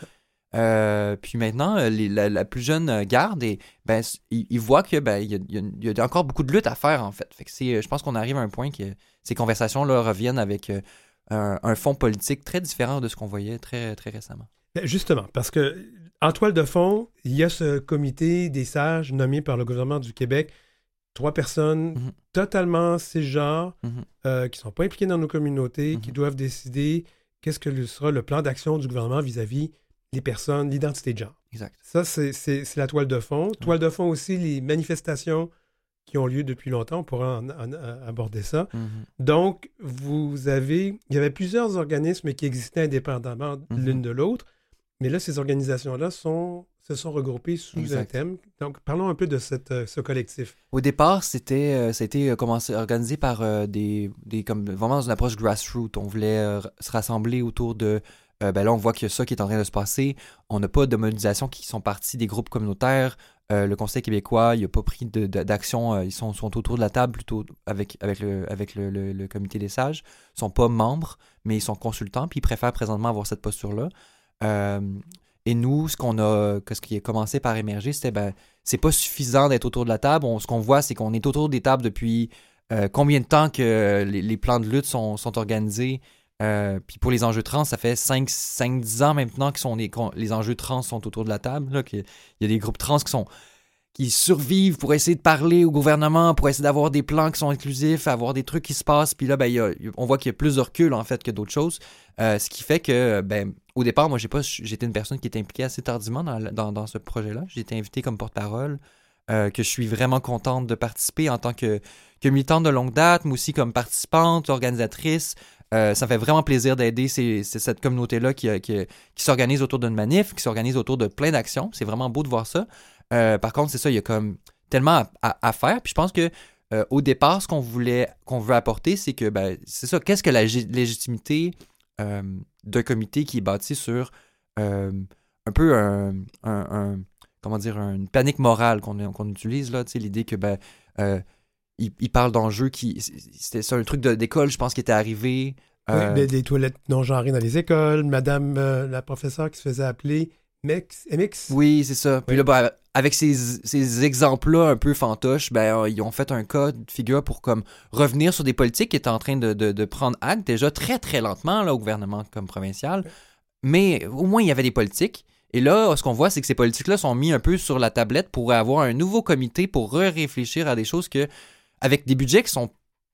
Euh, puis maintenant, les, la, la plus jeune garde, et, ben, ils, ils voient qu'il ben, y, y, y a encore beaucoup de lutte à faire en fait. Fait que c'est, je pense qu'on arrive à un point que ces conversations-là reviennent avec euh, un, un fond politique très différent de ce qu'on voyait très, très récemment. Justement, parce que en toile de fond, il y a ce comité des sages nommé par le gouvernement du Québec. Trois personnes Mm-hmm. totalement cisgenres, Mm-hmm. euh, qui ne sont pas impliquées dans nos communautés, Mm-hmm. qui doivent décider qu'est-ce que sera le plan d'action du gouvernement vis-à-vis les personnes, l'identité de genre. Exact. Ça, c'est, c'est, c'est la toile de fond. Mm-hmm. Toile de fond aussi, les manifestations qui ont lieu depuis longtemps. On pourra en, en, en aborder ça. Mm-hmm. Donc, vous avez... Il y avait plusieurs organismes qui existaient indépendamment Mm-hmm. l'une de l'autre, mais là, ces organisations-là sont... se sont regroupés sous Exact. un thème. Donc, parlons un peu de cette, euh, ce collectif. Au départ, c'était, euh, ça a été euh, commencé, organisé par euh, des, des comme vraiment dans une approche grassroots. On voulait euh, se rassembler autour de... Euh, ben là, on voit qu'il y a ça qui est en train de se passer. On n'a pas de mobilisation qui sont partis des groupes communautaires. Euh, le Conseil québécois, il n'a pas pris de, de, d'action. Euh, ils sont, sont autour de la table plutôt avec, avec, le, avec le, le, le comité des sages. Ils ne sont pas membres, mais ils sont consultants, puis ils préfèrent présentement avoir cette posture-là. Euh, Et nous, ce qu'on a, ce qui a commencé par émerger, c'était ben, c'est pas suffisant d'être autour de la table. On, ce qu'on voit, c'est qu'on est autour des tables depuis euh, combien de temps que les, les plans de lutte sont, sont organisés. Euh, puis pour les enjeux trans, ça fait cinq dix ans maintenant que sont les, les enjeux trans sont autour de la table. Là, qu'il y a, il y a des groupes trans qui sont qui survivent pour essayer de parler au gouvernement, pour essayer d'avoir des plans qui sont inclusifs, avoir des trucs qui se passent. Puis là, ben, il y a, on voit qu'il y a plus de recul, en fait, que d'autres choses. Euh, ce qui fait que, ben, au départ, moi, j'ai pas, j'étais une personne qui était impliquée assez tardivement dans, dans, dans ce projet-là. J'ai été invité comme porte-parole, euh, que je suis vraiment contente de participer en tant que, que militante de longue date, mais aussi comme participante, organisatrice. Euh, ça me fait vraiment plaisir d'aider ces, ces, cette communauté-là qui, qui, qui s'organise autour d'une manif, qui s'organise autour de plein d'actions. C'est vraiment beau de voir ça. Euh, par contre, c'est ça, il y a comme tellement à, à, à faire. Puis je pense que euh, au départ, ce qu'on voulait, qu'on veut apporter, c'est que, ben, c'est ça, qu'est-ce que la g- légitimité euh, d'un comité qui est bâti sur euh, un peu un, un, un, comment dire, une panique morale qu'on, qu'on utilise, là, tu sais, l'idée que, ben, euh, il, il parle d'enjeux qui, c'était ça, un truc de, d'école, je pense, qui était arrivé. Euh, Oui, des, des toilettes non-genrées dans les écoles, madame euh, la professeure qui se faisait appeler M X. Oui, c'est ça. Puis Oui. là, ben, avec ces, ces exemples-là un peu fantoches, ben, euh, ils ont fait un cas de figure pour comme revenir sur des politiques qui étaient en train de, de, de prendre acte déjà très, très lentement là, au gouvernement comme provincial. Mais au moins, il y avait des politiques. Et là, ce qu'on voit, c'est que ces politiques-là sont mis un peu sur la tablette pour avoir un nouveau comité pour réfléchir à des choses que, avec des budgets qui sont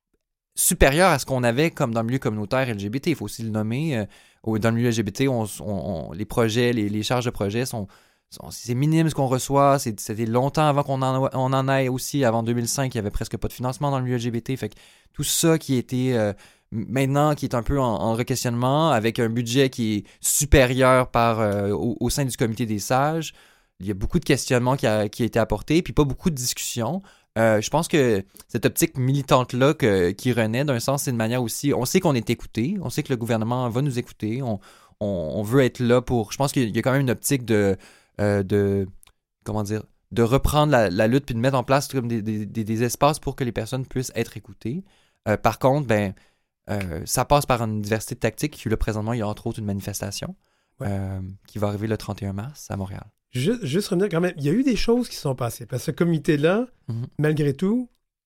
supérieurs à ce qu'on avait comme dans le milieu communautaire L G B T. Il faut aussi le nommer. Euh, dans le milieu L G B T, on, on, on, les projets, les, les charges de projet sont, sont c'est minime ce qu'on reçoit. C'est, c'était longtemps avant qu'on en, on en aille aussi. Avant deux mille cinq, il n'y avait presque pas de financement dans le milieu L G B T. Fait que tout ça qui était euh, maintenant, qui est un peu en, en re-questionnement, avec un budget qui est supérieur par, euh, au, au sein du comité des sages. Il y a beaucoup de questionnements qui a, qui a été apportés, puis pas beaucoup de discussions. Euh, je pense que cette optique militante-là que, qui renaît, d'un sens, c'est une manière aussi... On sait qu'on est écouté, on sait que le gouvernement va nous écouter, on, on, on veut être là pour... Je pense qu'il y a quand même une optique de... Euh, de comment dire de reprendre la, la lutte puis de mettre en place comme des, des, des espaces pour que les personnes puissent être écoutées. Euh, par contre, ben euh, ça passe par une diversité de tactiques. Là, présentement, il y a entre autres une manifestation ouais. euh, qui va arriver le trente et un mars à Montréal. Juste, juste revenir quand même, il y a eu des choses qui sont passées. Parce que ce comité-là, mm-hmm. malgré tout,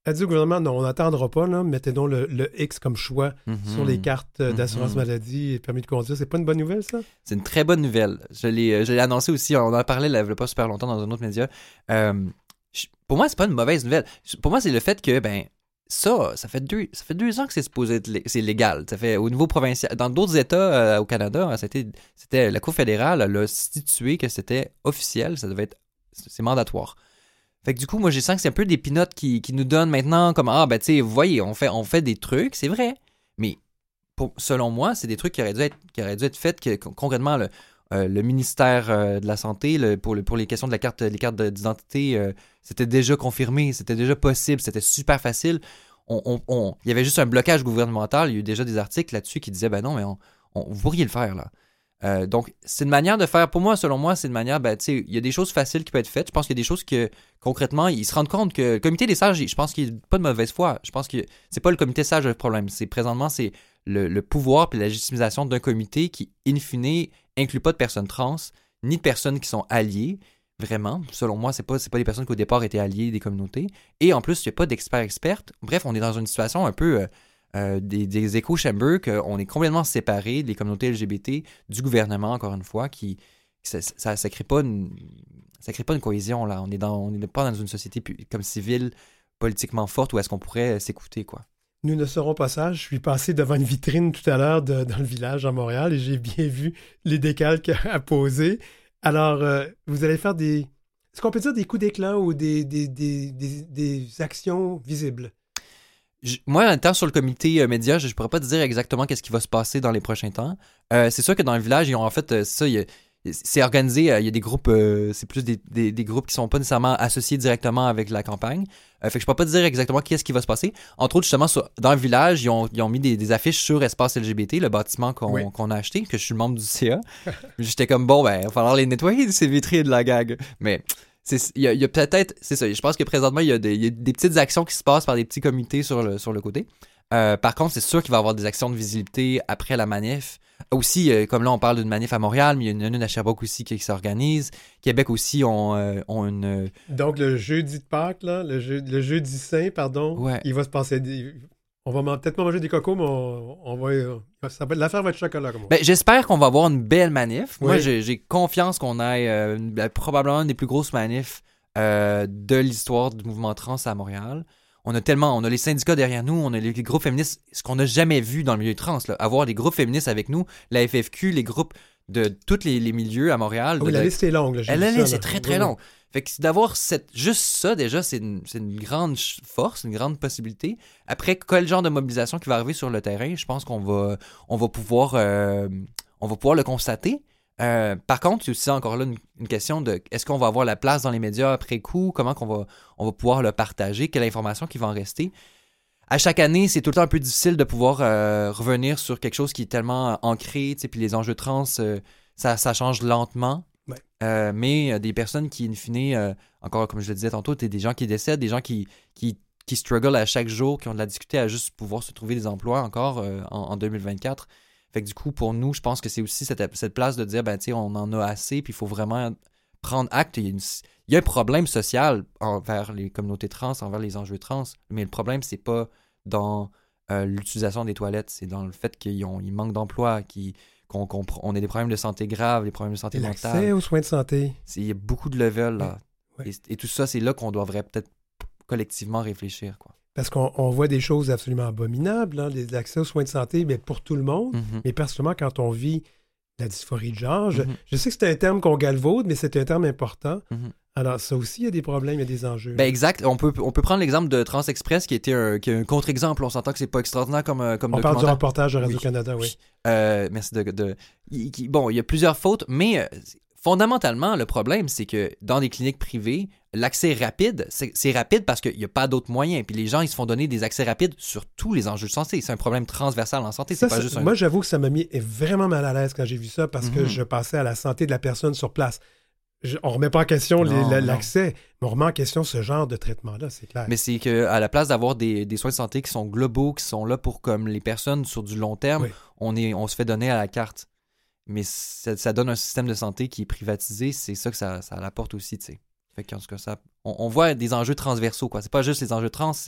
Elle dit au gouvernement, non, on n'attendra pas, là, mettez donc le, le X comme choix Mm-hmm. sur les cartes d'assurance Mm-hmm. maladie et permis de conduire. C'est pas une bonne nouvelle, ça? C'est une très bonne nouvelle. Je l'ai, je l'ai annoncé aussi, on en parlait il n'y a pas super longtemps dans un autre média. Euh, je- pour moi, c'est pas une mauvaise nouvelle. Pour moi, c'est le fait que, ben, ça, ça fait deux, ça fait deux ans que c'est supposé être lé- c'est légal. Ça fait au niveau provincial. Dans d'autres États euh, au Canada, c'était, c'était la Cour fédérale elle a situé que c'était officiel, ça devait être, c'est mandatoire. Fait que du coup, moi, j'ai sens que c'est un peu des pinottes qui, qui nous donnent maintenant comme ah ben tu sais, vous voyez, on fait, on fait des trucs, c'est vrai, mais pour, selon moi, c'est des trucs qui auraient dû être, qui auraient dû être faits que con- concrètement le, euh, le ministère euh, de la Santé le, pour, le, pour les questions de la carte, les cartes de- d'identité, euh, c'était déjà confirmé, c'était déjà possible, c'était super facile. On, on, on- il y avait juste un blocage gouvernemental, il y a eu déjà des articles là-dessus qui disaient ben non, mais on, on, vous pourriez le faire là. Euh, donc, c'est une manière de faire, pour moi, selon moi, c'est une manière, ben, tu sais, il y a des choses faciles qui peuvent être faites. Je pense qu'il y a des choses que, concrètement, ils se rendent compte que le comité des sages, je pense qu'il n'y a pas de mauvaise foi. Je pense que c'est pas le comité sage le problème. C'est présentement, c'est le, le pouvoir puis la légitimisation d'un comité qui, in fine, inclut pas de personnes trans, ni de personnes qui sont alliées. Vraiment, selon moi, c'est pas, c'est pas des personnes qui au départ étaient alliées des communautés. Et en plus, il n'y a pas d'experts-expertes. Bref, on est dans une situation un peu... Euh, Euh, des, des echo chambers qu'on est complètement séparés des communautés L G B T du gouvernement, encore une fois, qui ça, ça, ça crée pas une ça crée pas une cohésion là. On est dans on n'est pas dans une société pu- comme civile politiquement forte où est-ce qu'on pourrait s'écouter quoi. Nous ne serons pas sages. Je suis passé devant une vitrine tout à l'heure de- dans le village à Montréal et j'ai bien vu les décalques à poser. Alors, euh, vous allez faire des... Est-ce qu'on peut dire des coups d'éclat ou des, des, des, des, des actions visibles? Je- moi, en étant sur le comité euh, média, je ne pourrais pas te dire exactement qu'est-ce qui va se passer dans les prochains temps. Euh, c'est sûr que dans le village, ils ont en fait euh, ça, il y a- c'est organisé, euh, il y a des groupes, euh, c'est plus des, des, des groupes qui sont pas nécessairement associés directement avec la campagne. Euh, fait que je peux pas te dire exactement qu'est-ce qui va se passer. Entre autres, justement, sur- dans le village, ils ont, ils ont mis des, des affiches sur Espace L G B T, le bâtiment qu'on, Oui. qu'on a acheté, que je suis membre du C A. J'étais comme, bon, ben, il va falloir les nettoyer, ces vitrines de la gag. Mais c'est- il y a, il y a peut-être, c'est ça, je pense que présentement, il y, a des, il y a des petites actions qui se passent par des petits comités sur le, sur le côté. Euh, par contre, c'est sûr qu'il va y avoir des actions de visibilité après la manif. Aussi, euh, comme là, on parle d'une manif à Montréal, mais il y en a une à Sherbrooke aussi qui, qui s'organise. Québec aussi ont, euh, ont une... euh, Donc, le jeudi de Pâques, là, le, jeu- le jeudi saint, pardon, Ouais. il va se passer... des- On va man- peut-être pas manger des cocos, mais on, on va... euh, Ça va, l'affaire va être chocolat, comme on dit. Ben, j'espère qu'on va avoir une belle manif. Moi, Oui. j'ai, j'ai confiance qu'on ait euh, une- ben, probablement une des plus grosses manifs euh, de l'histoire du mouvement trans à Montréal. On a tellement, on a les syndicats derrière nous, on a les, les groupes féministes, ce qu'on n'a jamais vu dans le milieu trans, là. Avoir des groupes féministes avec nous, la F F Q, les groupes de tous les, les milieux à Montréal. Ah oui, de- la liste est longue. Là, j'ai Elle vu est ça, là, là. c'est très très Oui, long. Fait que d'avoir cette, juste ça, déjà, c'est une, c'est une grande ch- force, une grande possibilité. Après, quel genre de mobilisation qui va arriver sur le terrain, je pense qu'on va, on va pouvoir, euh, on va pouvoir le constater. Euh, par contre, c'est aussi encore là une, une question de est-ce qu'on va avoir la place dans les médias après coup, comment qu'on va, on va pouvoir le partager, quelle information qui va en rester. À chaque année, c'est tout le temps un peu difficile de pouvoir euh, revenir sur quelque chose qui est tellement ancré, tu sais, puis les enjeux trans, euh, ça, ça change lentement. Ouais. Euh, mais euh, des personnes qui, in fine, euh, encore comme je le disais tantôt, t'es des gens qui décèdent, des gens qui, qui, qui struggle à chaque jour, qui ont de la difficulté à juste pouvoir se trouver des emplois encore euh, en, en deux mille vingt-quatre. Fait que du coup, pour nous, je pense que c'est aussi cette, cette place de dire, ben, tu sais, on en a assez, puis il faut vraiment prendre acte. Il y a, une- il y a un problème social envers les communautés trans, envers les enjeux trans, mais le problème, c'est pas dans euh, l'utilisation des toilettes, c'est dans le fait qu'ils ont, ils manquent d'emploi, qu'ils, qu'on, qu'on, on a des problèmes de santé graves, des problèmes de santé Et mentale. l'accès aux soins de santé. C'est- Il y a beaucoup de levels, là. Ouais. Et, et tout ça, c'est là qu'on devrait peut-être collectivement réfléchir, quoi. Parce qu'on on voit des choses absolument abominables, hein, les- l'accès aux soins de santé, mais pour tout le monde. Mhm. Mais personnellement, quand on vit la dysphorie de genre, je, Mhm. je sais que c'est un terme qu'on galvaude, mais c'est un terme important. Mhm. Alors, ça aussi, il y a des problèmes, il y a des enjeux. Ben exact. On peut, on peut prendre l'exemple de Trans Express qui était un, qui est un contre-exemple. On s'entend que c'est pas extraordinaire comme, euh, comme on parle du documentaire. reportage de Radio-Canada, oui. Euh, merci de... de- il- qui- bon, il y a plusieurs fautes, mais euh, fondamentalement, le problème, c'est que dans des cliniques privées, l'accès rapide, c'est, c'est rapide parce qu'il n'y a pas d'autres moyens. Puis les gens, ils se font donner des accès rapides sur tous les enjeux de santé. C'est un problème transversal en santé. Ça, c'est pas ça- juste un... Moi, j'avoue que ça m'a mis vraiment mal à l'aise quand j'ai vu ça parce que Mhm. je passais à la santé de la personne sur place. Je- on remet pas en question les- Non, la- non. l'accès, mais on remet en question ce genre de traitement-là, c'est clair. Mais c'est qu'à la place d'avoir des, des soins de santé qui sont globaux, qui sont là pour comme les personnes sur du long terme, Oui. on, est, on se fait donner à la carte. Mais ça, ça donne un système de santé qui est privatisé, c'est ça que ça, ça apporte aussi, tu sais. Fait qu'en tout cas, ça, on, on voit des enjeux transversaux, quoi. C'est pas juste les enjeux trans, c'est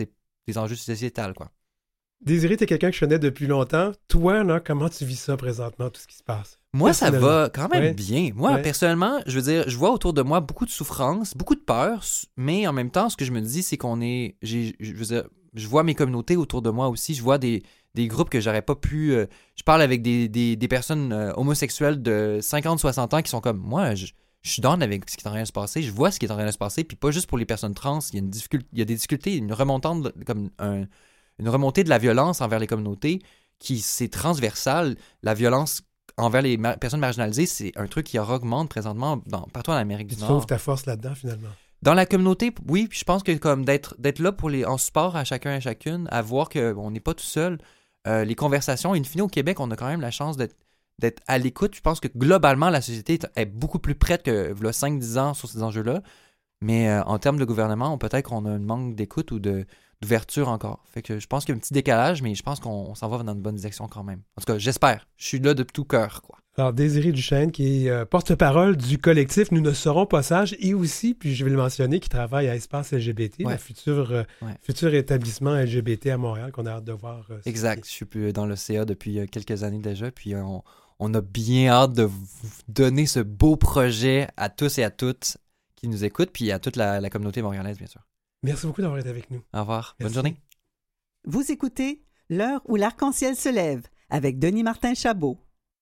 des enjeux sociétals, quoi. Désiré, t'es quelqu'un que je connais depuis longtemps. Toi, là, comment tu vis ça présentement, tout ce qui se passe? Moi, ça va quand même ouais. bien. Moi, ouais. personnellement, je veux dire, je vois autour de moi beaucoup de souffrance, beaucoup de peur, mais en même temps, ce que je me dis, c'est qu'on est... J'ai, je veux dire, je vois mes communautés autour de moi aussi. Je vois des, des groupes que j'aurais pas pu... Euh, je parle avec des, des, des personnes euh, homosexuelles de cinquante soixante ans qui sont comme... Moi, je, je suis down avec ce qui est en train de se passer. Je vois ce qui est en train de se passer. Puis pas juste pour les personnes trans. Il y a, une difficulté, il y a des difficultés, une remontante, de, comme un... une remontée de la violence envers les communautés qui, c'est transversal. La violence envers les ma- personnes marginalisées, c'est un truc qui augmente présentement dans, partout en Amérique du tu Nord. trouves ta force là-dedans, finalement? Dans la communauté, oui, puis je pense que comme d'être, d'être là pour les, en support à chacun et chacune, à voir qu'on n'est pas tout seul. Euh, les conversations, in fine, au Québec, on a quand même la chance d'être, d'être à l'écoute. Je pense que globalement, la société est, est beaucoup plus prête que il y a cinq dix ans sur ces enjeux-là. Mais euh, en termes de gouvernement, on, peut-être qu'on a un manque d'écoute ou de... d'ouverture encore. Fait que je pense qu'il y a un petit décalage, mais je pense qu'on on s'en va dans une bonne direction quand même. En tout cas, j'espère. Je suis là de tout cœur, quoi. Alors, Désiré Duchesne, qui est euh, porte-parole du collectif Nous ne serons pas sages, et aussi, puis je vais le mentionner, qui travaille à Espace L G B T, ouais. le futur, euh, ouais. futur établissement L G B T à Montréal, qu'on a hâte de voir. Euh, exact. Je suis plus dans le C A depuis euh, quelques années déjà, puis on, on a bien hâte de vous donner ce beau projet à tous et à toutes qui nous écoutent, puis à toute la, la communauté montréalaise, bien sûr. Merci beaucoup d'avoir été avec nous. Au revoir. Merci. Bonne journée. Vous écoutez L'heure où l'arc-en-ciel se lève avec Denis Martin Chabot.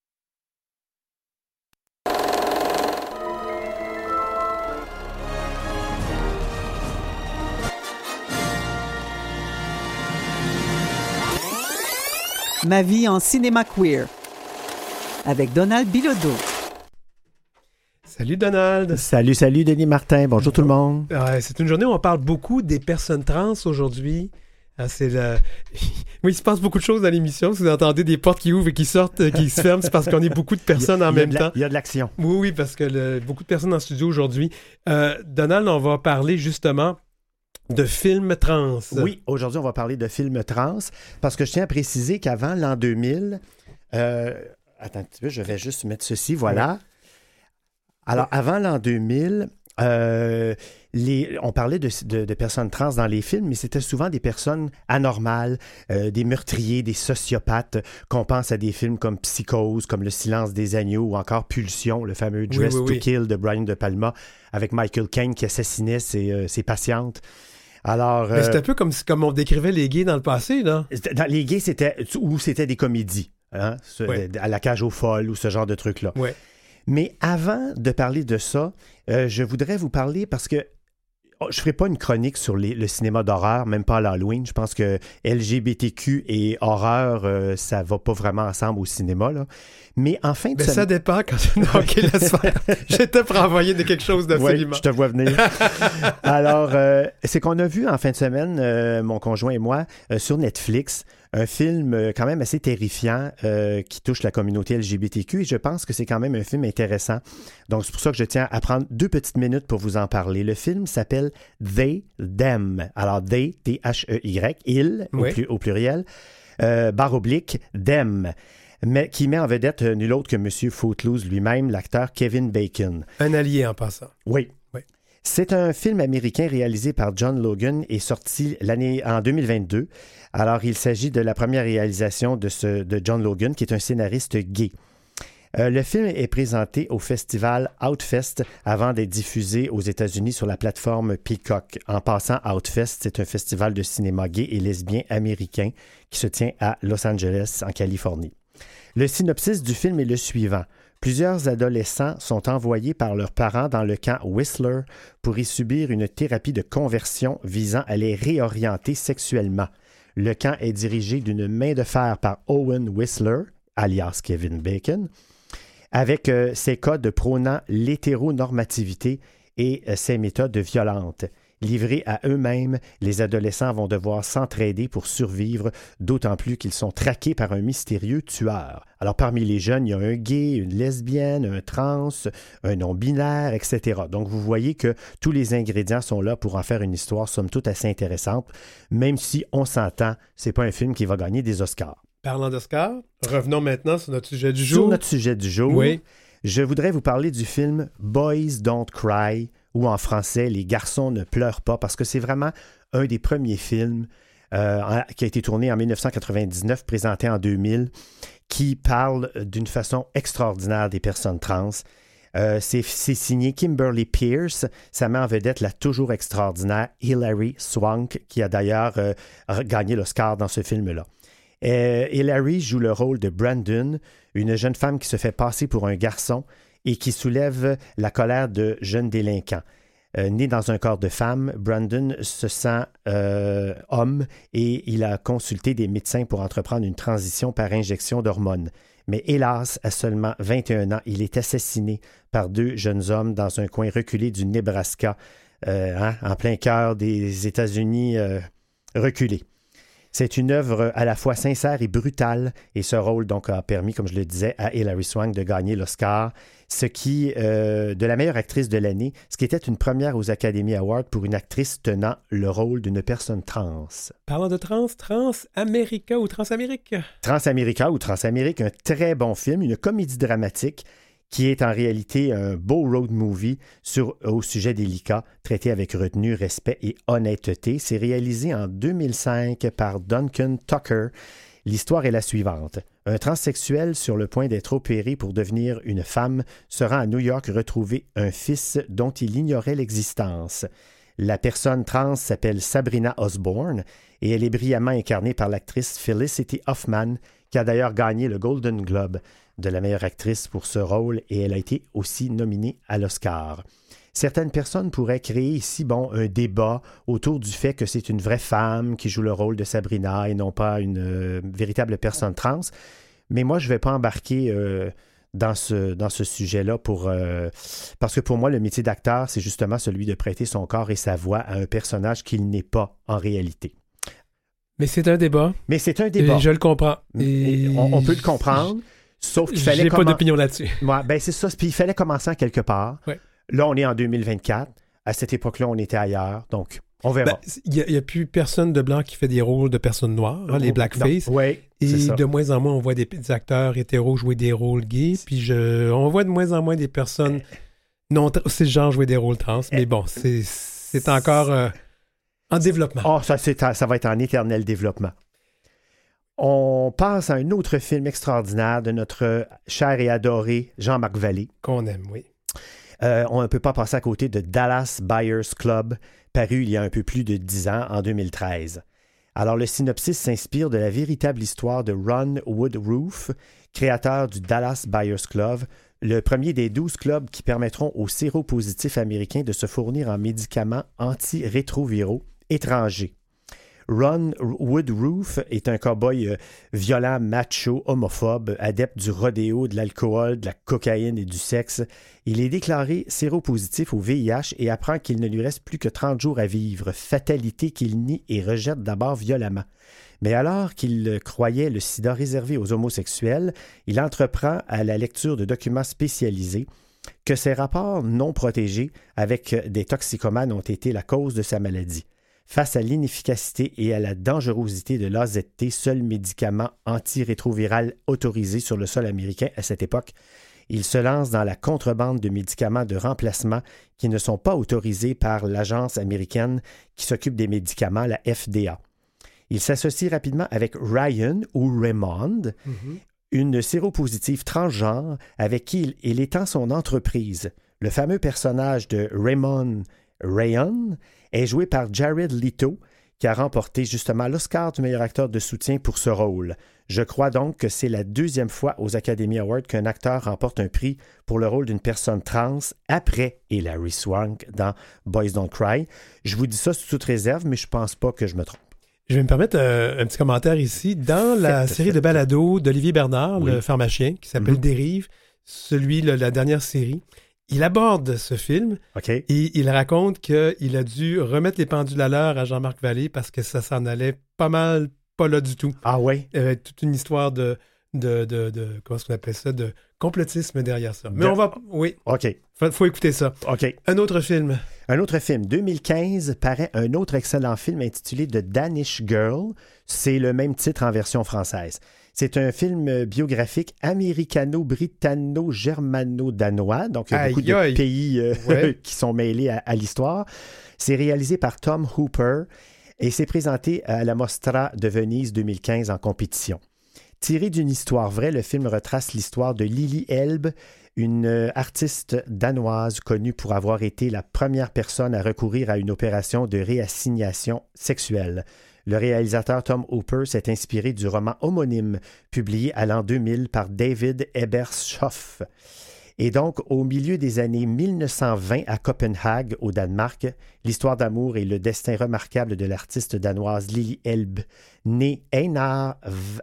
Ma vie en cinéma queer avec Donald Bilodeau. Salut Donald. Salut, salut Denis Martin. Bonjour tout le monde. Ouais, c'est une journée où on parle beaucoup des personnes trans aujourd'hui. Ah, c'est le... Oui, il se passe beaucoup de choses dans l'émission. Si vous entendez des portes qui ouvrent et qui sortent, qui se ferment, c'est parce qu'on est beaucoup de personnes en même la, temps. Il y a de l'action. Oui, oui, parce que le, beaucoup de personnes en studio aujourd'hui. Euh, Donald, on va parler justement de films trans. Oui, aujourd'hui, on va parler de films trans parce que je tiens à préciser qu'avant l'an deux mille... Euh, attends un petit peu, je vais juste mettre ceci, voilà. Oui. Alors, avant l'an deux mille... Euh, les, on parlait de, de, de personnes trans dans les films, mais c'était souvent des personnes anormales, euh, des meurtriers, des sociopathes, qu'on pense à des films comme Psychose, comme Le silence des agneaux ou encore Pulsion, le fameux Dress oui, oui, to oui. Kill de Brian De Palma, avec Michael Caine qui assassinait ses, euh, ses patientes. Alors, Mais euh, c'est un peu comme, comme on décrivait les gays dans le passé, là. Dans les gays, c'était ou c'était des comédies, hein, ouais. à la cage aux folles ou ce genre de trucs-là. Ouais. Mais avant de parler de ça, euh, je voudrais vous parler parce que oh, je ne ferai pas une chronique sur les, le cinéma d'horreur, même pas à l'Halloween. Je pense que L G B T Q et horreur, euh, ça ne va pas vraiment ensemble au cinéma, là. Mais en fin de Mais semaine... ça dépend quand tu... OK, laisse faire. J'étais pour envoyer de quelque chose d'absolument. Oui, je te vois venir. Alors, euh, c'est qu'on a vu en fin de semaine, euh, mon conjoint et moi, euh, sur Netflix, un film euh, quand même assez terrifiant euh, qui touche la communauté L G B T Q et je pense que c'est quand même un film intéressant. Donc, c'est pour ça que je tiens à prendre deux petites minutes pour vous en parler. Le film s'appelle They, Them. Alors, They, T H E Y, ils, oui. au, plus, au pluriel, euh, barre oblique, Them. Mais qui met en vedette euh, nul autre que M. Footloose lui-même, l'acteur Kevin Bacon. Un allié en passant. Oui. oui. C'est un film américain réalisé par John Logan et sorti l'année en deux mille vingt-deux. Alors, il s'agit de la première réalisation de, ce, de John Logan, qui est un scénariste gay. Euh, le film est présenté au festival Outfest avant d'être diffusé aux États-Unis sur la plateforme Peacock. En passant, Outfest, c'est un festival de cinéma gay et lesbien américain qui se tient à Los Angeles, en Californie. Le synopsis du film est le suivant. Plusieurs adolescents sont envoyés par leurs parents dans le camp Whistler pour y subir une thérapie de conversion visant à les réorienter sexuellement. Le camp est dirigé d'une main de fer par Owen Whistler, alias Kevin Bacon, avec euh, ses codes prônant l'hétéronormativité et euh, ses méthodes violentes. Livrés à eux-mêmes, les adolescents vont devoir s'entraider pour survivre, d'autant plus qu'ils sont traqués par un mystérieux tueur. Alors, parmi les jeunes, il y a un gay, une lesbienne, un trans, un non-binaire, et cetera. Donc, vous voyez que tous les ingrédients sont là pour en faire une histoire, somme toute, assez intéressante, même si, on s'entend, c'est pas un film qui va gagner des Oscars. Parlant d'Oscars, revenons maintenant sur notre sujet du jour. Sur notre sujet du jour, oui. Je voudrais vous parler du film « Boys Don't Cry », ou en français, « Les garçons ne pleurent pas », parce que c'est vraiment un des premiers films euh, qui a été tourné en dix-neuf cent quatre-vingt-dix-neuf, présenté en deux mille, qui parle d'une façon extraordinaire des personnes trans. Euh, c'est, c'est signé Kimberly Peirce. Ça met en vedette la toujours extraordinaire Hilary Swank, qui a d'ailleurs euh, gagné l'Oscar dans ce film-là. Euh, Hilary joue le rôle de Brandon, une jeune femme qui se fait passer pour un garçon et qui soulève la colère de jeunes délinquants. Euh, né dans un corps de femme, Brandon se sent euh, homme et il a consulté des médecins pour entreprendre une transition par injection d'hormones. Mais hélas, à seulement vingt et un ans, il est assassiné par deux jeunes hommes dans un coin reculé du Nebraska, euh, hein, en plein cœur des États-Unis euh, reculés. C'est une œuvre à la fois sincère et brutale, et ce rôle donc a permis, comme je le disais, à Hilary Swank de gagner l'Oscar, ce qui, euh, de la meilleure actrice de l'année, ce qui était une première aux Academy Awards pour une actrice tenant le rôle d'une personne trans. Parlant de trans, Transamérica ou Transamérique? Transamérica ou Transamérique, un très bon film, une comédie dramatique qui est en réalité un beau road movie sur, au sujet délicat, traité avec retenue, respect et honnêteté. C'est réalisé en deux mille cinq par Duncan Tucker. L'histoire est la suivante. Un transsexuel sur le point d'être opéré pour devenir une femme se rend à New York retrouver un fils dont il ignorait l'existence. La personne trans s'appelle Sabrina Osborne et elle est brillamment incarnée par l'actrice Felicity Huffman, qui a d'ailleurs gagné le Golden Globe de la meilleure actrice pour ce rôle et elle a été aussi nominée à l'Oscar. Certaines personnes pourraient créer ici bon, un débat autour du fait que c'est une vraie femme qui joue le rôle de Sabrina et non pas une euh, véritable personne trans. Mais moi, je ne vais pas embarquer euh, dans ce, dans ce sujet-là pour, euh, parce que pour moi, le métier d'acteur, c'est justement celui de prêter son corps et sa voix à un personnage qu'il n'est pas en réalité. Mais c'est un débat. Mais c'est un débat. Et je le comprends. Et on, on peut le comprendre. Sauf qu'il fallait J'ai commen... pas d'opinion là-dessus. Ouais, ben c'est ça. Puis il fallait commencer en quelque part. Ouais. Là, on est en deux mille vingt-quatre. À cette époque-là, on était ailleurs. Donc, on verra. Il ben, n'y a, a plus personne de blanc qui fait des rôles de personnes noires, hein, les blackface. Oui, et ça. de moins en moins, on voit des, des acteurs hétéros jouer des rôles gays. Puis je, on voit de moins en moins des personnes non cisgenres jouer des rôles trans. Mais bon, c'est, c'est encore euh, en développement. Oh, ça, c'est, ça va être en éternel développement. On passe à un autre film extraordinaire de notre cher et adoré Jean-Marc Vallée. Qu'on aime, oui. Euh, on ne peut pas passer à côté de Dallas Buyers Club, paru il y a un peu plus de dix ans, en deux mille treize. Alors, le synopsis s'inspire de la véritable histoire de Ron Woodruff, créateur du Dallas Buyers Club, le premier des douze clubs qui permettront aux séropositifs américains de se fournir en médicaments antirétroviraux étrangers. Ron Woodruff est un cow-boy euh, violent, macho, homophobe, adepte du rodéo, de l'alcool, de la cocaïne et du sexe. Il est déclaré séropositif au V I H et apprend qu'il ne lui reste plus que trente jours à vivre, fatalité qu'il nie et rejette d'abord violemment. Mais alors qu'il croyait le sida réservé aux homosexuels, il entreprend à la lecture de documents spécialisés que ses rapports non protégés avec des toxicomanes ont été la cause de sa maladie. Face à l'inefficacité et à la dangerosité de l'A Z T, seul médicament antirétroviral autorisé sur le sol américain à cette époque, il se lance dans la contrebande de médicaments de remplacement qui ne sont pas autorisés par l'agence américaine qui s'occupe des médicaments, la F D A. Il s'associe rapidement avec Ryan ou Raymond, mm-hmm. une séropositive transgenre avec qui il, il étend son entreprise. Le fameux personnage de Raymond Rayon est joué par Jared Leto, qui a remporté justement l'Oscar du meilleur acteur de soutien pour ce rôle. Je crois donc que c'est la deuxième fois aux Academy Awards qu'un acteur remporte un prix pour le rôle d'une personne trans après Hilary Swank dans Boys Don't Cry. Je vous dis ça sous toute réserve, mais je pense pas que je me trompe. Je vais me permettre euh, un petit commentaire ici. Dans faites, la série faites. de balado d'Olivier Bernard, oui. le pharmacien, qui s'appelle mm-hmm. Dérive, celui, le, la dernière série, il aborde ce film okay. et il raconte qu'il a dû remettre les pendules à l'heure à Jean-Marc Vallée parce que ça s'en allait pas mal, pas là du tout. Ah oui? Il y avait toute une histoire de, de, de, de comment est-ce qu'on appelle ça, de complotisme derrière ça. Mais de... on va... Oui. OK. Faut, faut écouter ça. OK. Un autre film. Un autre film. deux mille quinze paraît un autre excellent film intitulé The Danish Girl. C'est le même titre en version française. C'est un film biographique américano-britanno-germano-danois. Donc, il y a aïe, beaucoup aïe. de pays euh, ouais. qui sont mêlés à, à l'histoire. C'est réalisé par Tom Hooper. et s'est présenté à la Mostra de Venise deux mille quinze en compétition. Tiré d'une histoire vraie, le film retrace l'histoire de Lili Elbe, une artiste danoise connue pour avoir été la première personne à recourir à une opération de réassignation sexuelle. Le réalisateur Tom Hooper s'est inspiré du roman homonyme publié à l'an deux mille par David Ebershoff. Et donc, au milieu des années mille neuf cent vingt à Copenhague, au Danemark, l'histoire d'amour et le destin remarquable de l'artiste danoise Lili Elbe, née Einar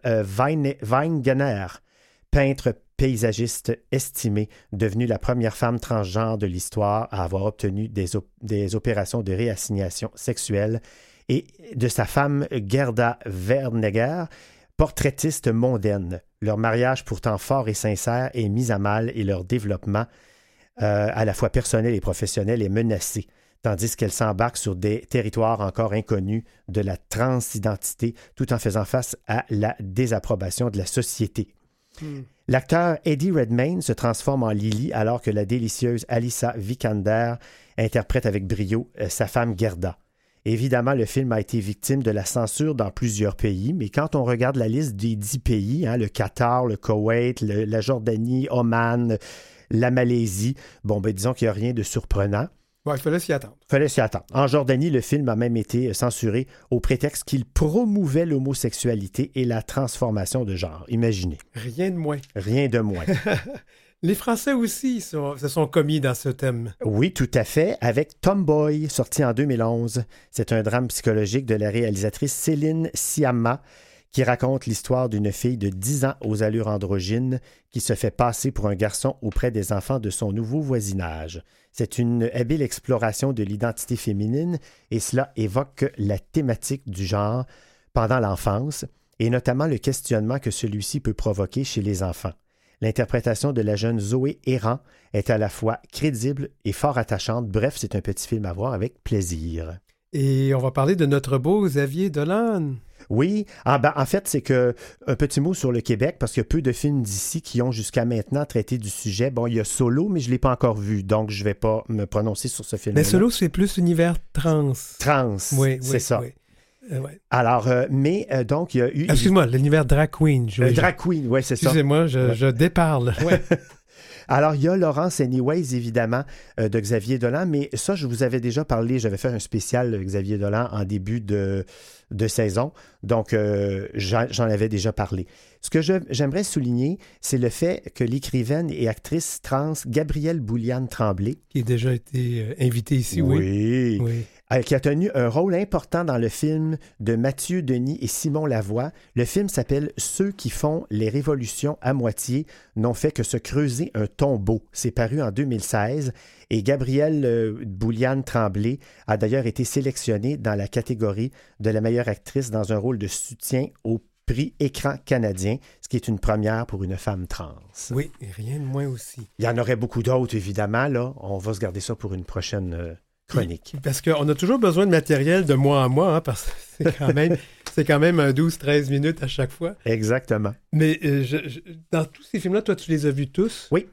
Wegener, peintre paysagiste estimé, devenue la première femme transgenre de l'histoire à avoir obtenu des, op- des opérations de réassignation sexuelle, et de sa femme Gerda Vernegger, portraitiste mondaine. Leur mariage, pourtant fort et sincère, est mis à mal et leur développement, euh, à la fois personnel et professionnel, est menacé, tandis qu'elle s'embarque sur des territoires encore inconnus de la transidentité, tout en faisant face à la désapprobation de la société. Mm. L'acteur Eddie Redmayne se transforme en Lily alors que la délicieuse Alissa Vikander interprète avec brio euh, sa femme Gerda. Évidemment, le film a été victime de la censure dans plusieurs pays, mais quand on regarde la liste des dix pays, hein, le Qatar, le Koweït, le, la Jordanie, Oman, la Malaisie, bon, ben disons qu'il n'y a rien de surprenant. Ouais, il fallait s'y attendre. Il fallait s'y attendre. En Jordanie, le film a même été censuré au prétexte qu'il promouvait l'homosexualité et la transformation de genre. Imaginez. Rien de moins. Rien de moins. Les Français aussi sont, se sont commis dans ce thème. Oui, tout à fait, avec Tomboy, sorti en deux mille onze. C'est un drame psychologique de la réalisatrice Céline Sciamma qui raconte l'histoire d'une fille de dix ans aux allures androgynes qui se fait passer pour un garçon auprès des enfants de son nouveau voisinage. C'est une habile exploration de l'identité féminine et cela évoque la thématique du genre pendant l'enfance et notamment le questionnement que celui-ci peut provoquer chez les enfants. L'interprétation de la jeune Zoé Héran est à la fois crédible et fort attachante. Bref, c'est un petit film à voir avec plaisir. Et on va parler de notre beau Xavier Dolan. Oui, ah ben, en fait, c'est que un petit mot sur le Québec, parce qu'il y a peu de films d'ici qui ont jusqu'à maintenant traité du sujet. Bon, il y a Solo, mais je ne l'ai pas encore vu, donc je ne vais pas me prononcer sur ce film-là. Mais Solo, c'est plus univers trans. Trans, oui, c'est oui, ça. Oui. Euh, ouais. Alors, euh, mais euh, donc, il y a eu... Excuse-moi, l'univers drag queen. Euh, drag queen, oui, c'est ça. Excusez-moi, je, ouais. je déparle. Ouais. Alors, il y a Laurence Anyways, évidemment, euh, de Xavier Dolan, mais ça, je vous avais déjà parlé, j'avais fait un spécial euh, Xavier Dolan en début de, de saison, donc euh, j'en, j'en avais déjà parlé. Ce que je, j'aimerais souligner, c'est le fait que l'écrivaine et actrice trans Gabrielle Bouliane-Tremblay, qui a déjà été euh, invitée ici, oui. Oui. oui. Euh, qui a tenu un rôle important dans le film de Mathieu Denis et Simon Lavoie. Le film s'appelle « Ceux qui font les révolutions à moitié n'ont fait que se creuser un tombeau ». C'est paru en deux mille seize et Gabrielle euh, Bouliane-Tremblay a d'ailleurs été sélectionnée dans la catégorie de la meilleure actrice dans un rôle de soutien au prix Écran canadien, ce qui est une première pour une femme trans. Oui, et rien de moins aussi. Il y en aurait beaucoup d'autres, évidemment. Là. On va se garder ça pour une prochaine... Euh, chronique. Parce qu'on a toujours besoin de matériel de mois en mois, hein, parce que c'est quand même, c'est quand même un douze treize minutes à chaque fois. Exactement. Mais euh, je, je, dans tous ces films-là, toi, tu les as vus tous? Oui.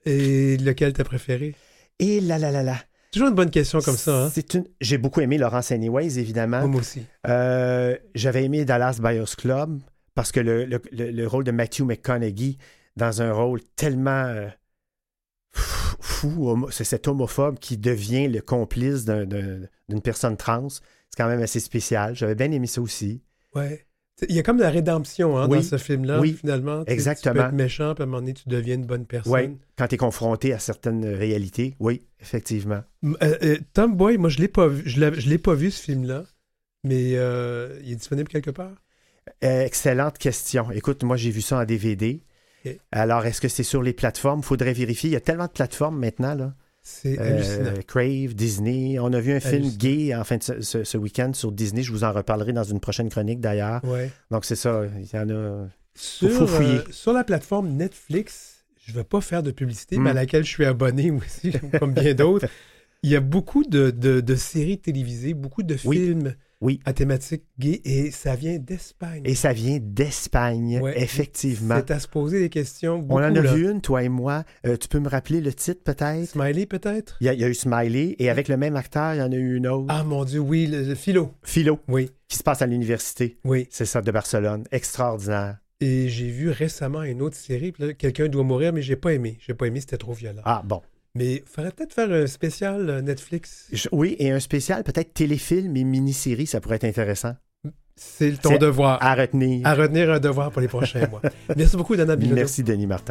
Et lequel t'as préféré? Et là, là, là, là. Toujours une bonne question comme ça. Hein? C'est une... J'ai beaucoup aimé Laurence Anyways, évidemment. Moi aussi. Euh, j'avais aimé Dallas Buyers Club, parce que le, le, le, le rôle de Matthew McConaughey, dans un rôle tellement... Euh... fou, c'est cet homophobe qui devient le complice d'un, d'un, d'une personne trans. C'est quand même assez spécial. J'avais bien aimé ça aussi. Ouais. Il y a comme de la rédemption hein, oui. dans ce film-là, oui. finalement. Exactement. Tu peux être méchant, puis à un moment donné, tu deviens une bonne personne. Oui, quand tu es confronté à certaines réalités. Oui, effectivement. Euh, euh, Tomboy, moi, je l'ai pas vu. Je l'ai, je l'ai pas vu, ce film-là, mais euh, il est disponible quelque part? Euh, excellente question. Écoute, moi, j'ai vu ça en D V D. Okay. Alors, est-ce que c'est sur les plateformes? Il faudrait vérifier. Il y a tellement de plateformes maintenant, là. C'est euh, hallucinant. Crave, Disney. On a vu un film hallucinant. gay en fin de ce, ce, ce week-end sur Disney. Je vous en reparlerai dans une prochaine chronique, d'ailleurs. Ouais. Donc, c'est ça. Il y en a... Sur, faut fouiller. Euh, sur la plateforme Netflix, je ne vais pas faire de publicité, mm. mais à laquelle je suis abonné aussi, comme bien d'autres, il y a beaucoup de, de, de séries télévisées, beaucoup de oui. films Oui. à thématique gay et ça vient d'Espagne. Et ça vient d'Espagne, Ouais. effectivement. C'est à se poser des questions beaucoup, On en a là. vu une, toi et moi. Euh, tu peux me rappeler le titre, peut-être? Smiley, peut-être? Il y, a, il y a eu Smiley, et avec le même acteur, il y en a eu une autre. Ah, mon Dieu, oui, le, le philo. Philo, Oui, qui se passe à l'université. oui. C'est ça, de Barcelone. Extraordinaire. Et j'ai vu récemment une autre série, puis là, Quelqu'un doit mourir, mais j'ai pas aimé. J'ai pas aimé, c'était trop violent. Ah, bon. Mais il faudrait peut-être faire un spécial euh, Netflix. Je- oui, et un spécial, peut-être téléfilm et mini-série, ça pourrait être intéressant. C'est ton C'est devoir. À retenir. À retenir un devoir pour les prochains mois. Merci beaucoup, Dana Bilodeau. Merci, Denis Martin.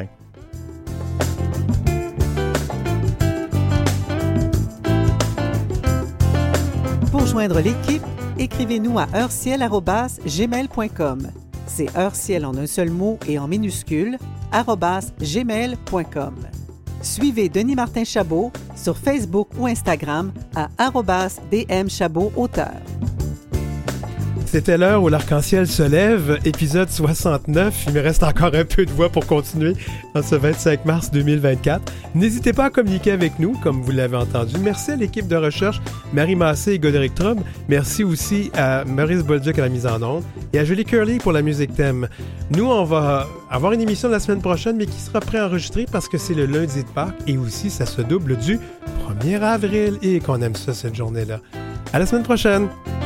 Pour joindre l'équipe, écrivez-nous à heureciel arobase gmail point com. C'est heureciel en un seul mot et en minuscule, arobase gmail point com. Suivez Denis Martin Chabot sur Facebook ou Instagram à arobase dmchabotauteur. C'était l'heure où l'arc-en-ciel se lève, épisode soixante-neuf. Il me reste encore un peu de voix pour continuer en ce vingt-cinq mars deux mille vingt-quatre. N'hésitez pas à communiquer avec nous, comme vous l'avez entendu. Merci à l'équipe de recherche, Marie Massé et Godéric Trom. Merci aussi à Maurice Bolduc à la mise en onde et à Julie Curley pour la musique thème. Nous, on va avoir une émission la semaine prochaine, mais qui sera préenregistrée parce que c'est le lundi de Pâques et aussi ça se double du premier avril et qu'on aime ça cette journée-là. À la semaine prochaine!